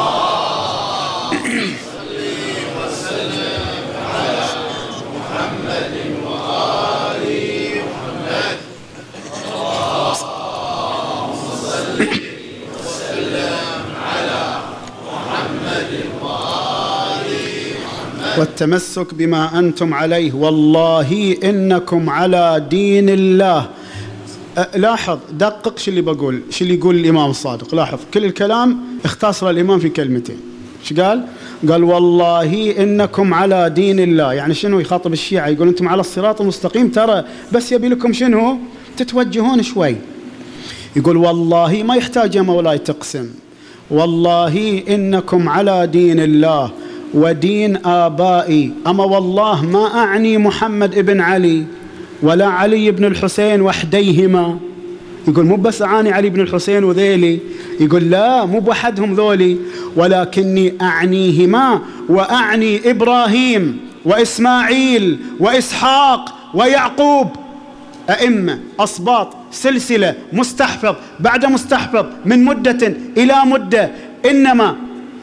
والتمسك بما أنتم عليه، والله إنكم على دين الله. لاحظ، دقق شو اللي بقول، شو اللي يقول الإمام الصادق. لاحظ كل الكلام اختصر الإمام في كلمتين. شو قال؟ قال والله إنكم على دين الله. يعني شنو؟ يخاطب الشيعة، يقول أنتم على الصراط المستقيم، ترى بس يبي لكم شنو؟ تتوجهون شوي. يقول والله، ما يحتاج يا مولاي تقسم، والله إنكم على دين الله ودين آبائي. أما والله ما أعني محمد ابن علي ولا علي بن الحسين وحديهما. يقول مو بس أعاني علي بن الحسين وذيلي، يقول لا، مو بوحدهم ذولي، ولكني أعنيهما، وأعني إبراهيم وإسماعيل وإسحاق ويعقوب، أئمة أصباط سلسلة مستحفظ بعد مستحفظ من مدة إلى مدة. إنما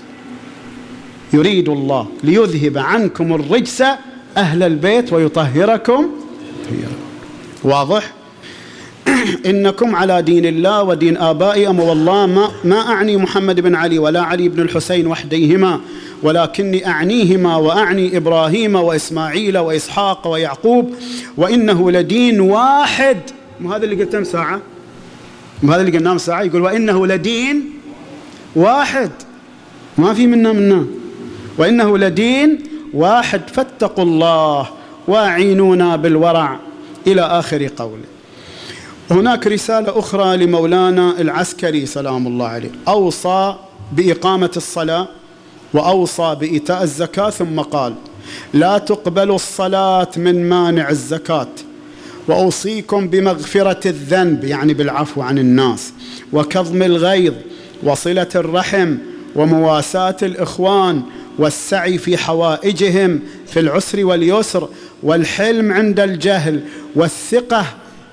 يريد الله ليذهب عنكم الرجس أهل البيت ويطهركم. واضح؟ إنكم على دين الله ودين آبائي، أما والله ما, ما أعني محمد بن علي ولا علي بن الحسين وحديهما، ولكني أعنيهما وأعني إبراهيم وإسماعيل وإسحاق ويعقوب، وإنه لدين واحد. وهذا اللي قلته ساعة، وهذا اللي قلناه ساعة، يقول وإنه لدين واحد، ما في منا منا، وإنه لدين واحد فاتقوا الله واعينونا بالورع، إلى آخر قوله. هناك رسالة أخرى لمولانا العسكري سلام الله عليه، أوصى بإقامة الصلاة وأوصى بإيتاء الزكاة، ثم قال لا تقبل الصلاة من مانع الزكاة، وأوصيكم بمغفرة الذنب يعني بالعفو عن الناس، وكظم الغيظ، وصلة الرحم، ومواساة الإخوان، والسعي في حوائجهم في العسر واليسر، والحلم عند الجهل، والثقة،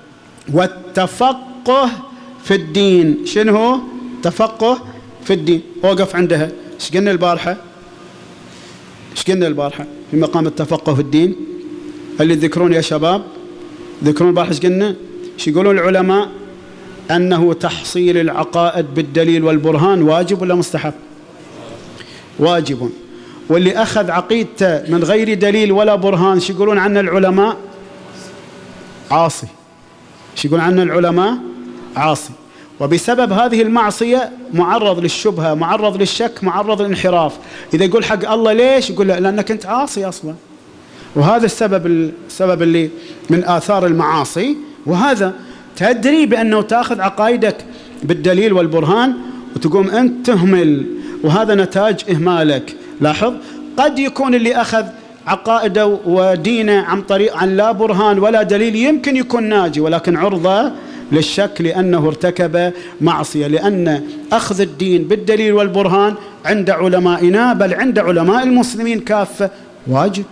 والتفقه في الدين. شنو هو تفقه في الدين؟ وقف عندها. ايش قلنا البارحة؟ ايش قلنا البارحة في مقام التفقه في الدين؟ اللي تذكرون يا شباب، ذكرون البارحة ايش قلنا؟ ايش يقولون العلماء؟ أنه تحصيل العقائد بالدليل والبرهان واجب ولا مستحب؟ واجب. واللي أخذ عقيدته من غير دليل ولا برهان ايش يقولون عنه العلماء؟ عاصي. ايش يقولون عنه العلماء؟ عاصي. وبسبب هذه المعصية معرض للشبهة، معرض للشك، معرض للانحراف. إذا يقول حق الله ليش؟ يقول لا لأنك أنت عاصي أصلا. وهذا السبب السبب اللي من آثار المعاصي. وهذا تدري بأنه تأخذ عقائدك بالدليل والبرهان وتقوم أنت تهمل، وهذا نتاج إهمالك. لاحظ، قد يكون اللي أخذ عقائده ودينه عن طريق عن لا برهان ولا دليل يمكن يكون ناجي، ولكن عرضة للشك لأنه ارتكب معصية، لأن أخذ الدين بالدليل والبرهان عند علمائنا بل عند علماء المسلمين كافة واجب.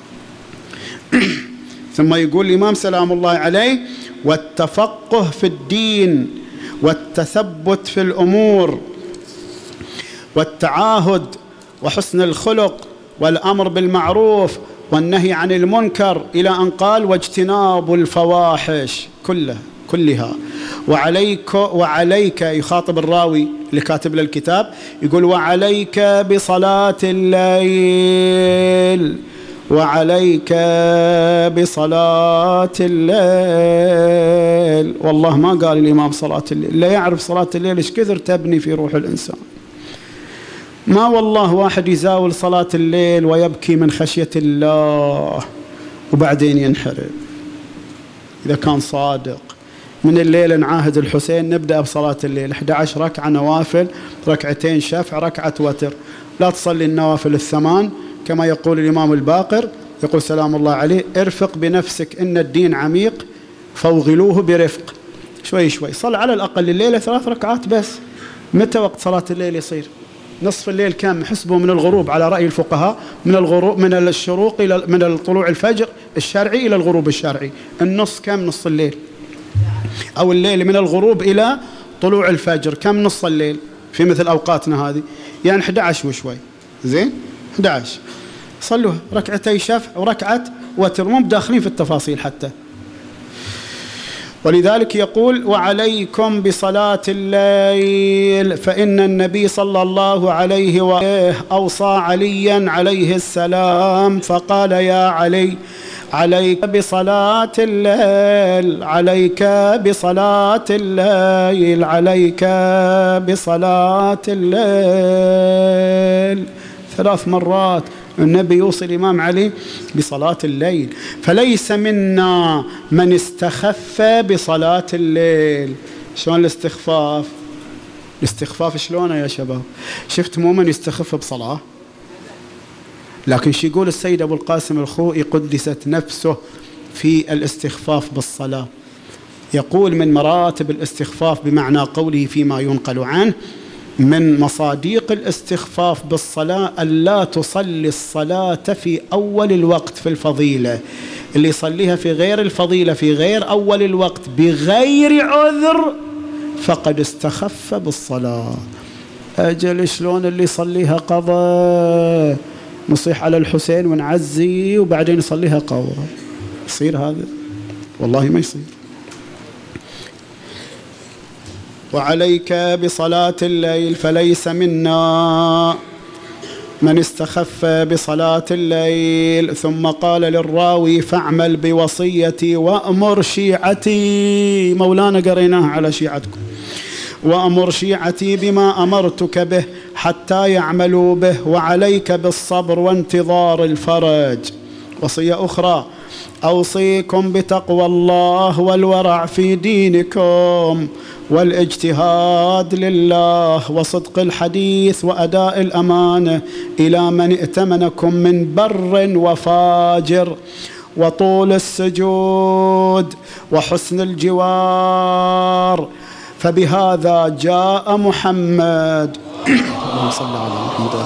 ثم يقول الإمام سلام الله عليه والتفقه في الدين، والتثبت في الأمور، والتعاهد، وحسن الخلق، والأمر بالمعروف، والنهي عن المنكر، إلى أن قال واجتناب الفواحش كلها كلها. وعليك وعليك يخاطب الراوي اللي كاتب له الكتاب، يقول وعليك بصلاة الليل، وعليك بصلاة الليل. والله ما قال الإمام صلاة الليل، لا يعرف صلاة الليل إيش كثر تبني في روح الإنسان. ما والله واحد يزاول صلاة الليل ويبكي من خشية الله وبعدين ينحرف. إذا كان صادق من الليل نعاهد الحسين نبدأ بصلاة الليل أحد عشر ركعة نوافل، ركعتين شفع، ركعة وتر، لا تصلي النوافل الثمان كما يقول الإمام الباقر، يقول سلام الله عليه ارفق بنفسك إن الدين عميق فوغلوه برفق. شوي شوي صل على الأقل الليلة ثلاث ركعات بس. متى وقت صلاة الليل يصير؟ نصف الليل كم حسبه من الغروب على رأي الفقهاء، من الغروب من الشروق إلى من الطلوع الفجر الشرعي إلى الغروب الشرعي. النص كم نص الليل؟ أو الليل من الغروب إلى طلوع الفجر كم نص الليل في مثل أوقاتنا هذه؟ يعني أحد عشر وشوي. زين أحد عشر صلوها ركعتي شفع وركعة وتر، مو بداخلين في التفاصيل حتى. ولذلك يقول وعليكم بصلاة الليل، فإن النبي صلى الله عليه وآله أوصى عليا عليه السلام فقال يا علي عليك بصلاة الليل، عليك بصلاة الليل، عليك بصلاة الليل. ثلاث مرات النبي يوصي الإمام علي بصلاة الليل. فليس منا من استخف بصلاة الليل. شلون الاستخفاف؟ الاستخفاف شلونه يا شباب؟ شفت مو من يستخف بصلاة، لكن شو يقول السيد أبو القاسم الخوئي قدست نفسه في الاستخفاف بالصلاة؟ يقول من مراتب الاستخفاف بمعنى قوله فيما ينقل عنه من مصاديق الاستخفاف بالصلاة ألا تصلي الصلاة في أول الوقت في الفضيلة. اللي يصليها في غير الفضيلة في غير أول الوقت بغير عذر فقد استخف بالصلاة. أجل شلون اللي يصليها قضاء نصيح على الحسين ونعزي وبعدين يصليها قضاء؟ يصير هذا؟ والله ما يصير. وعليك بصلاة الليل فليس منا من استخف بصلاة الليل. ثم قال للراوي فاعمل بوصيتي وأمر شيعتي، مولانا قريناها على شيعتكم، وأمر شيعتي بما أمرتك به حتى يعملوا به، وعليك بالصبر وانتظار الفرج. وصية أخرى أوصيكم بتقوى الله والورع في دينكم والاجتهاد لله وصدق الحديث وأداء الأمانة إلى من ائتمنكم من بر وفاجر، وطول السجود وحسن الجوار، فبهذا جاء محمد. اللهم صل على محمد.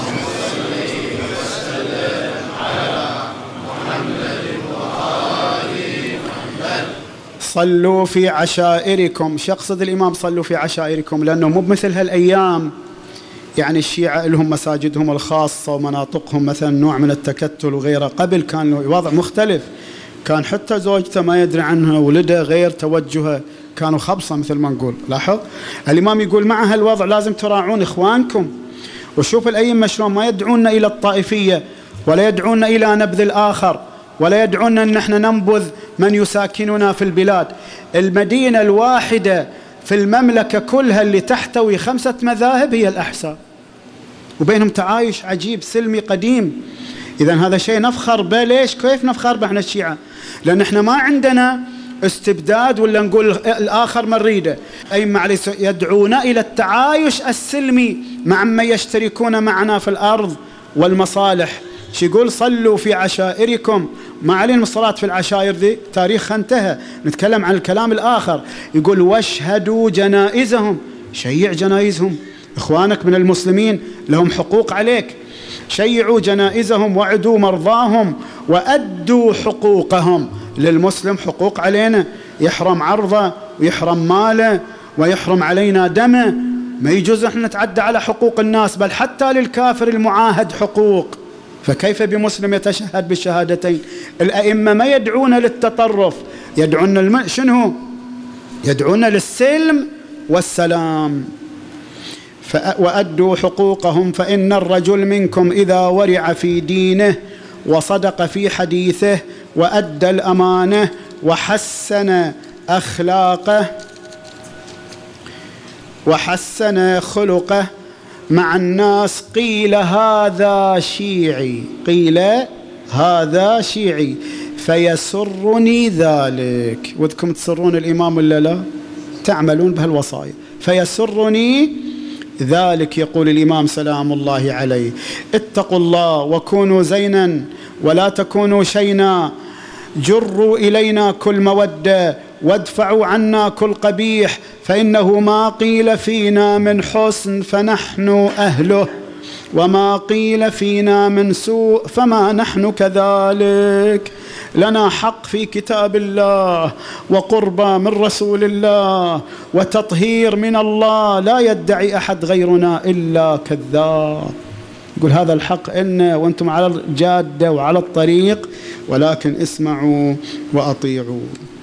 صلوا في عشائركم. شو يقصد الإمام صلوا في عشائركم؟ لأنه مو بمثل هالأيام، يعني الشيعة لهم مساجدهم الخاصة ومناطقهم مثلا نوع من التكتل وغيره. قبل كان وضع مختلف، كان حتى زوجته ما يدري عنها، ولده غير توجهه، كانوا خبصة مثل ما نقول. لاحظ الإمام يقول مع هالوضع لازم تراعون إخوانكم. وشوف الأئمة شلون ما يدعون إلى الطائفية ولا يدعون إلى نبذ الآخر ولا يدعون أن نحن ننبذ من يساكننا في البلاد. المدينة الواحدة في المملكة كلها اللي تحتوي خمسة مذاهب هي الأحساء، وبينهم تعايش عجيب سلمي قديم. إذن هذا شيء نفخر به. ليش؟ كيف نفخر به احنا الشيعة؟ لأن احنا ما عندنا استبداد ولا نقول الآخر ما نريده. أي معلش يدعون إلى التعايش السلمي مع من يشتركون معنا في الأرض والمصالح. شو يقول؟ صلوا في عشائركم. ما علينا الصلاة في العشائر ذي، تاريخها انتهى، نتكلم عن الكلام الآخر. يقول واشهدوا جنائزهم، شيع جنائزهم. إخوانك من المسلمين لهم حقوق عليك، شيعوا جنائزهم وعدوا مرضاهم وأدوا حقوقهم. للمسلم حقوق علينا، يحرم عرضه ويحرم ماله ويحرم علينا دمه. ما يجوز احنا نتعدى على حقوق الناس، بل حتى للكافر المعاهد حقوق، فكيف بمسلم يتشهد بالشهادتين؟ الأئمة ما يدعون للتطرف، يدعون الم... شنو؟ يدعون للسلم والسلام. ف... وأدوا حقوقهم، فإن الرجل منكم إذا ورع في دينه وصدق في حديثه وأدى الأمانة وحسن أخلاقه وحسن خلقه مع الناس قيل هذا شيعي، قيل هذا شيعي فيسرني ذلك. ودكم تسرون الإمام ولا لا؟ تعملون بهالوصايا. فيسرني ذلك، يقول الإمام سلام الله عليه. اتقوا الله وكونوا زينا ولا تكونوا شينا، جروا إلينا كل مودة وادفعوا عنا كل قبيح، فإنه ما قيل فينا من حسن فنحن أهله، وما قيل فينا من سوء فما نحن كذلك. لنا حق في كتاب الله وقربى من رسول الله وتطهير من الله، لا يدعي أحد غيرنا إلا كذاب. يقول هذا الحق إلنا وأنتم على الجادة وعلى الطريق، ولكن اسمعوا وأطيعوا.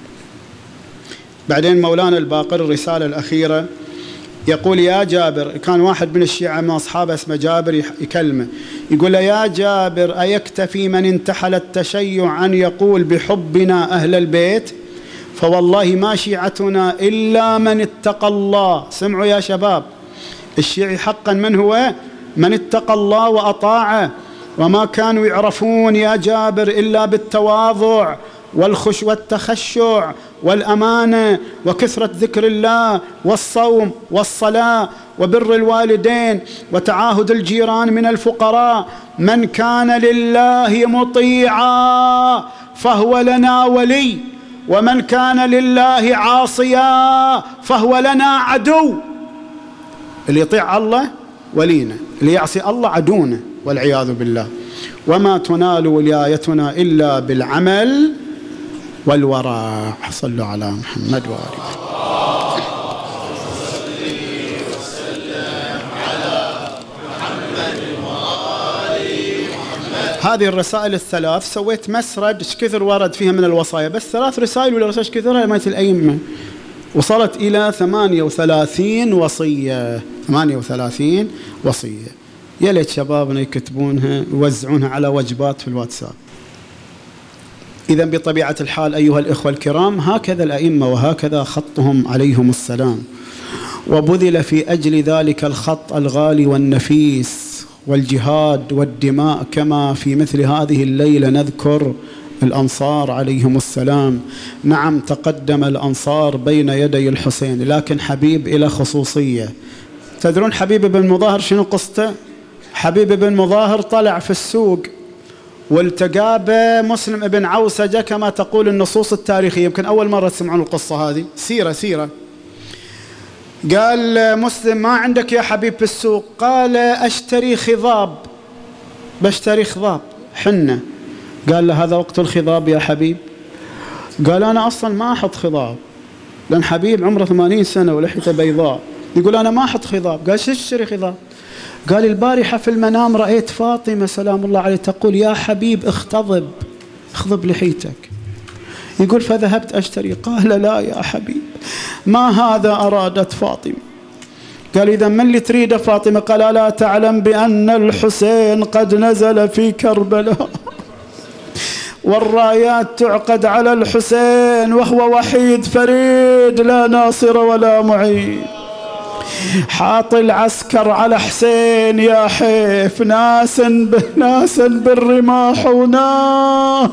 بعدين مولانا الباقر الرسالة الأخيرة يقول يا جابر، كان واحد من الشيعة من أصحابه اسمه جابر يكلمه، يقول يا جابر أيكتفي من انتحل التشيع أن يقول بحبنا أهل البيت؟ فوالله ما شيعتنا إلا من اتقى الله. سمعوا يا شباب، الشيعي حقا من هو؟ من اتقى الله وأطاعه. وما كانوا يعرفون يا جابر إلا بالتواضع والخش والتخشع والأمانة وكثرة ذكر الله والصوم والصلاة وبر الوالدين وتعاهد الجيران من الفقراء. من كان لله مطيعا فهو لنا ولي، ومن كان لله عاصيا فهو لنا عدو. اللي يطيع الله ولينا، اللي يعصي الله عدونا والعياذ بالله. وما تنال ولايتنا إلا بالعمل والورع. صلوا على محمد وآله. هذه الرسائل الثلاث سويت مسرد ايش كثر ورد فيها من الوصايا، بس ثلاث رسائل ولا رسائل ايش كثرها؟ ما الأئمة وصلت إلى ثمانية وثلاثين وصية، ثمانية وثلاثين وصية. يا ليت شبابنا يكتبونها يوزعونها على وجبات في الواتساب. إذن بطبيعة الحال أيها الإخوة الكرام، هكذا الأئمة وهكذا خطهم عليهم السلام، وبذل في أجل ذلك الخط الغالي والنفيس والجهاد والدماء، كما في مثل هذه الليلة نذكر الأنصار عليهم السلام. نعم تقدم الأنصار بين يدي الحسين، لكن حبيب إلى خصوصية. تدرون حبيب بن مظاهر شنو قصته؟ حبيب بن مظاهر طلع في السوق والتقى بمسلم ابن عوسجة كما تقول النصوص التاريخية، يمكن أول مرة تسمعون القصة هذه، سيرة سيرة. قال مسلم: ما عندك يا حبيب في السوق؟ قال: أشتري خضاب، بشتري خضاب حنة. قال له: هذا وقت الخضاب يا حبيب؟ قال: أنا أصلا ما أحط خضاب، لأن حبيب عمره ثمانين سنة ولحيته بيضاء، يقول أنا ما أحط خضاب. قال: شو تشتري خضاب؟ قال: البارحة في المنام رأيت فاطمة سلام الله عليه تقول: يا حبيب اختضب اخضب لحيتك. يقول: فذهبت أشتري. قال: لا يا حبيب، ما هذا أرادت فاطمة. قال: إذا من اللي تريده فاطمة؟ قال: لا تعلم بأن الحسين قد نزل في كربلاء والرايات تعقد على الحسين وهو وحيد فريد لا ناصر ولا معين، حاط العسكر على حسين يا حيف، ناس ناس بالرماح وناس.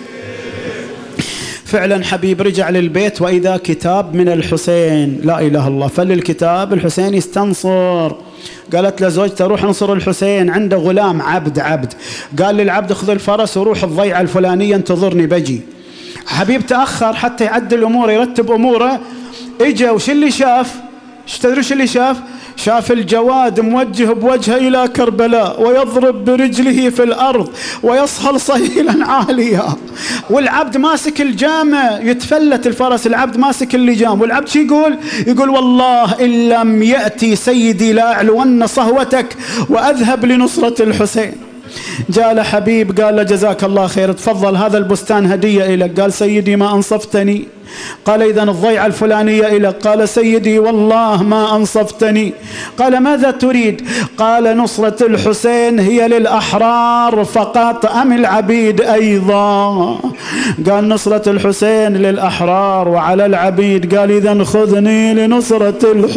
فعلا حبيب رجع للبيت وإذا كتاب من الحسين، لا إله إلا الله. فللكتاب الحسين يستنصر. قالت لزوجته: روح انصر الحسين، عنده غلام عبد عبد. قال للعبد: خذ الفرس وروح الضيعة الفلانية انتظرني بجي. حبيب تأخر حتى يعدل أموره يرتب أموره. إجا وش اللي شاف؟ ايش تدري شو اللي شاف؟ شاف الجواد موجه بوجهه إلى كربلاء ويضرب برجله في الأرض ويصهل صهيلا عاليا، والعبد ماسك الجامة يتفلت الفرس، العبد ماسك اللجام، والعبد شو يقول؟ يقول: والله إن لم يأتي سيدي لأعلون صهوتك وأذهب لنصرة الحسين. جاء لحبيب قال له: جزاك الله خير، تفضل هذا البستان هدية إليك. قال: سيدي ما أنصفتني. قال: إذن الضيعة الفلانية إليك. قال: سيدي والله ما أنصفتني. قال: ماذا تريد؟ قال: نصرة الحسين هي للأحرار فقط أم العبيد أيضا؟ قال: نصرة الحسين للأحرار وعلى العبيد. قال: إذن خذني لنصرة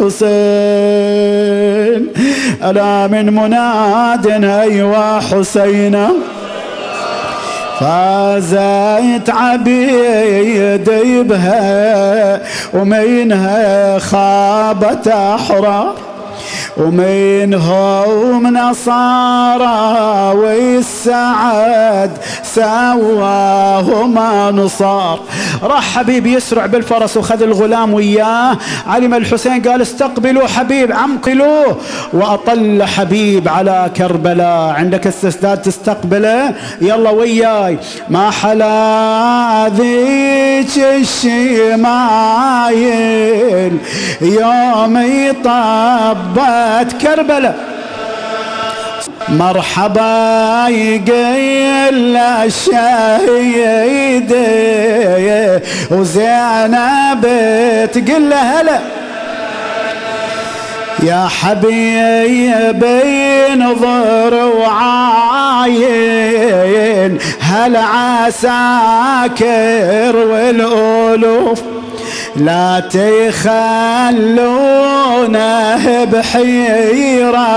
الحسين. ألا من مناد أيوا حسين فازت عبيدي بها ومنها خابت أحرار ومنهم نصارى والسعد سواهما نصار. راح حبيب يسرع بالفرس وخذ الغلام وياه. علم الحسين قال: استقبلوا حبيب عمقلوه. وأطل حبيب على كربلاء. عندك استعداد تستقبله؟ يلا وياي. ما حلا ذيك الشمايل يوم يطبق كربلاء، مرحبا يقل الشهيد وزينب تقل هلا يا حبيبي نظر وعاين هل عساكر والألوف لا تخلونه بحيرة.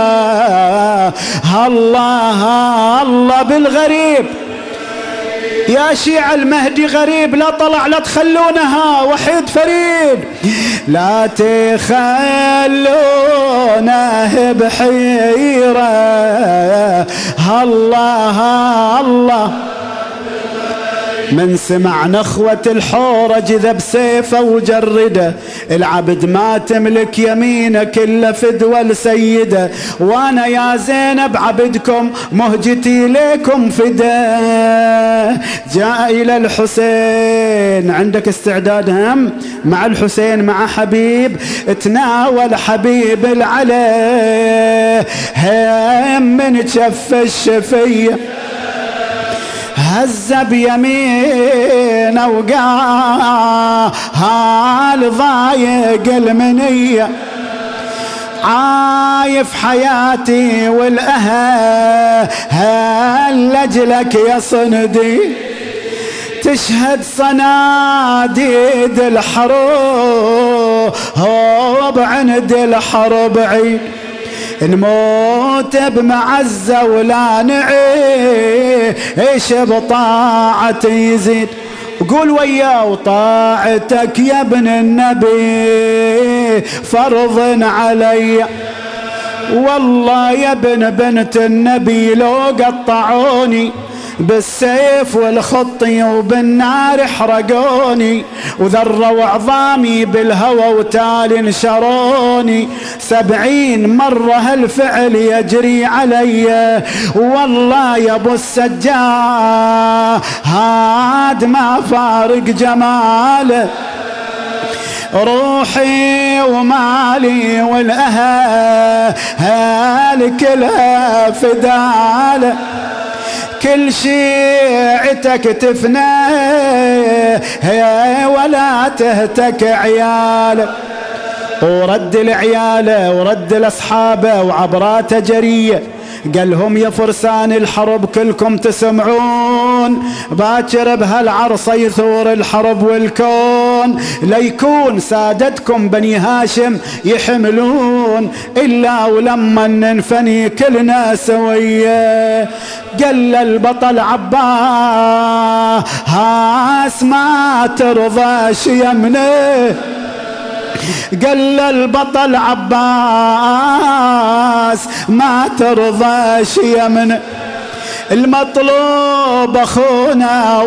الله الله بالغريب يا شيع المهدي غريب، لا طلع لا تخلونها وحيد فريد، لا تخلونه بحيرة. الله الله من سمع نخوة الحورة جذب سيفه وجرده، العبد ما تملك يمينك إلا فدوى السيدة، وانا يا زينب عبدكم مهجتي ليكم فدا. جاء إلى الحسين. عندك استعداد هم مع الحسين مع حبيب؟ تناول حبيب العلي هم من شف الشفية هز بيمينه وقال هال ضايق المنية عايف حياتي والأهل لجلك يا صندي تشهد صناديد الحروب عند الحرب عيد نموت بمعزة ولا نعيش بطاعة يزيد قول وياه طاعتك يا ابن النبي فرض علي والله يا ابن بنت النبي لو قطعوني بالسيف والخطي وبالنار حرقوني وذروا عظامي بالهوى وتالي انشروني سبعين مرة هالفعل يجري علي والله يا ابو السجاد هاد ما فارق جماله روحي ومالي والأهل كلها فداله كل شيعتك تفنى ولا تهتك عيالك ورد العياله ورد الاصحابه وعبراته جريه قال لهم يا فرسان الحرب كلكم تسمعون باكر بهالعرصة يثور الحرب والكون ليكون سادتكم بني هاشم يحملون إلا ولما ننفني كلنا سوية قال البطل عباس ما ترضاش يمنه قال البطل عباس ما ترضاش يمن المطلوب اخونا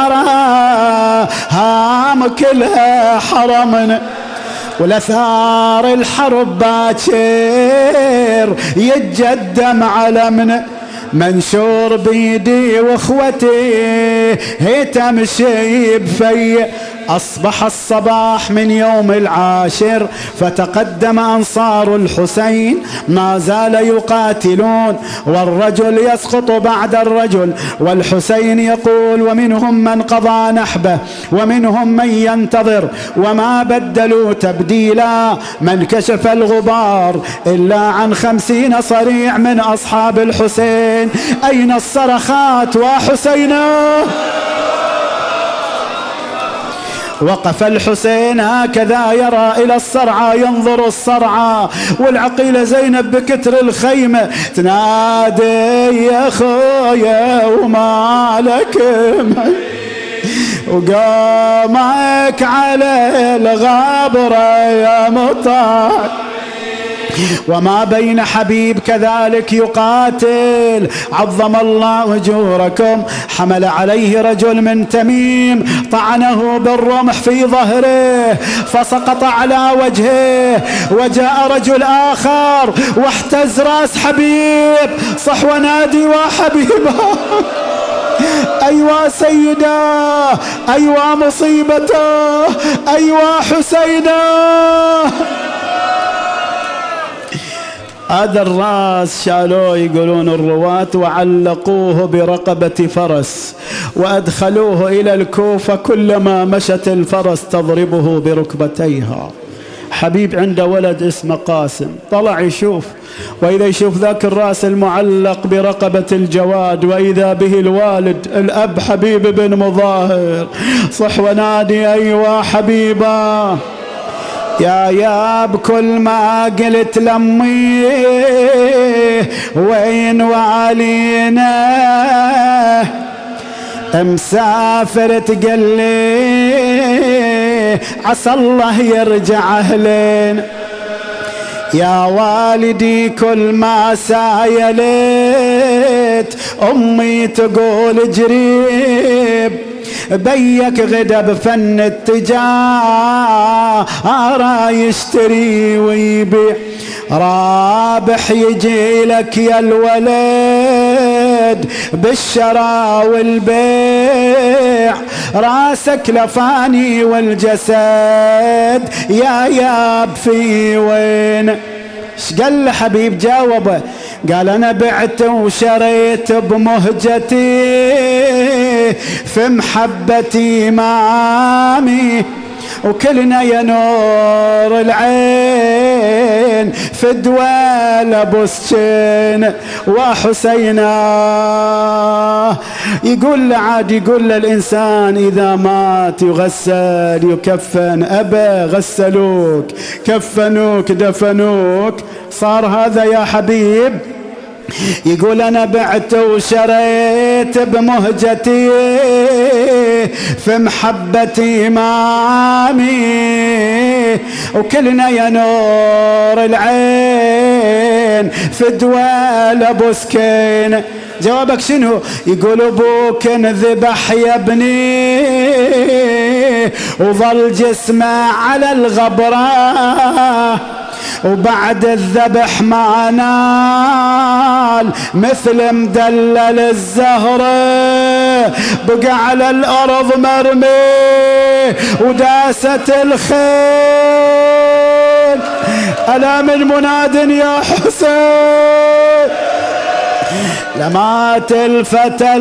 والحرام كلها حرمنا والاثار الحرب باكر يتجدم علمنا منشور بيدي واخوتي هي تمشي بفي أصبح الصباح من يوم العاشر فتقدم أنصار الحسين ما زال يقاتلون والرجل يسقط بعد الرجل والحسين يقول ومنهم من قضى نحبه ومنهم من ينتظر وما بدلوا تبديلا من كشف الغبار إلا عن خمسين صريع من أصحاب الحسين أين الصرخات وحسينا وقف الحسين هكذا يرى إلى الصرعى ينظر الصرعى والعقيلة زينب بكتر الخيمة تنادي يا خويا ومالك وقامك على الغابرة يا مطاع وما بين حبيب كذلك يقاتل عظم الله أجوركم حمل عليه رجل من تميم طعنه بالرمح في ظهره فسقط على وجهه وجاء رجل آخر واحتز راس حبيب صح ونادي وحبيبه أيوا سيدا أيوا مصيبته أيوا حسينا هذا الراس شالوه يقولون الرواة وعلقوه برقبة فرس وأدخلوه إلى الكوفة كلما مشت الفرس تضربه بركبتيها حبيب عنده ولد اسمه قاسم طلع يشوف وإذا يشوف ذاك الراس المعلق برقبة الجواد وإذا به الوالد الأب حبيب بن مظاهر صح ونادي أيوا حبيبا يا يا بكل ما قلت لمي وين والينا مسافر تقلي عسى الله يرجع أهلين يا والدي كل ما سايلت أمي تقول جريب بيك غدا بفن التجارة يشتري ويبيع رابح يجي لك يا الولد بالشراء والبيع راسك لفاني والجسد يا ياب في وين ايش قال له حبيب جاوبه قال أنا بعت وشريت بمهجتي في محبة إمامي، وكلنا يا نور العين فدوى أبو سكين وحسينا. يقول له عاد، يقول له الإنسان إذا مات يغسل يكفن، أبا غسلوك كفنوك دفنوك، صار هذا يا حبيب. يقول أنا بعت وشريت بمهجتي في محبة إمامي، وكلنا يا نور العين فدوى أبو سكين. جوابك شنو؟ يقول أبوك انذبح يا ابني وظل جسمه على الغبرة، وبعد الذبح ما نال مثل مدلل الزهرة، بقى على الأرض مرمي وداست الخيل. ألا من مناد يا حسين، لمات الفتى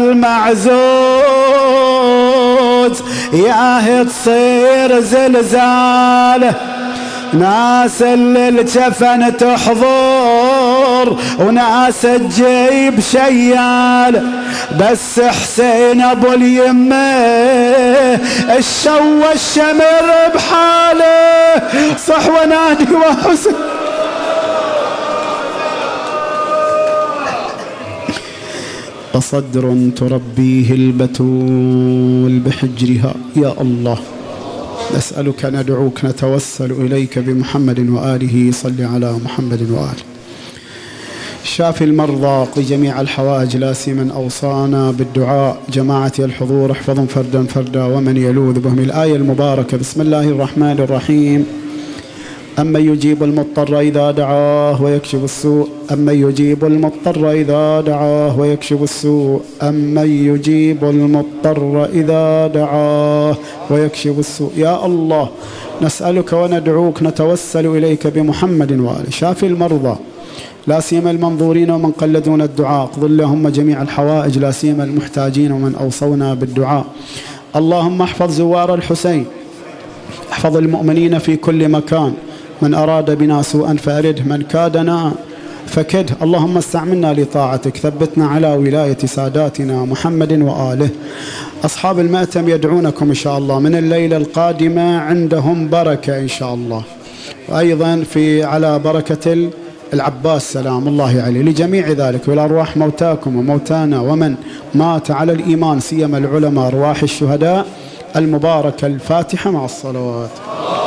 المعزوز ياه تصير زلزال، ناس اللي الجفن تحضر وناس تجيب شيال، بس حسين ابو اليمه الشو الشمر بحاله، صح ونادي وحسين. وصدر تربيه البتول بحجرها. يا الله نسألك ندعوك نتوسل إليك بمحمد وآله، صل على محمد وآله. شافي المرضى لجميع الحوائج، لا سيما أوصانا بالدعاء. جماعة الحضور احفظهم فردا فردا ومن يلوذ بهم. الآية المباركة بسم الله الرحمن الرحيم. أمن يجيب المضطر إذا دعاه ويكشف السوء، أمن يجيب المضطر إذا دعاه ويكشف السوء، أمن يجيب المضطر إذا دعاه ويكشف السوء. يا الله نسألك وندعوك نتوسل إليك بمحمد وآله. شافي المرضى لا سيما المنظورين ومن قلدون الدعاء، اقض اللهم جميع الحوائج لا سيما المحتاجين ومن أوصونا بالدعاء. اللهم احفظ زوار الحسين، احفظ المؤمنين في كل مكان، من أراد بنا سوءا فأرده، من كادنا فكده. اللهم استعملنا لطاعتك، ثبتنا على ولاية ساداتنا محمد وآله. أصحاب المأتم يدعونكم إن شاء الله من الليلة القادمة، عندهم بركة إن شاء الله، وأيضا في على بركة العباس سلام الله عليه. لجميع ذلك والأرواح موتاكم وموتانا ومن مات على الإيمان، سيما العلماء، أرواح الشهداء المباركة. الفاتحة مع الصلوات.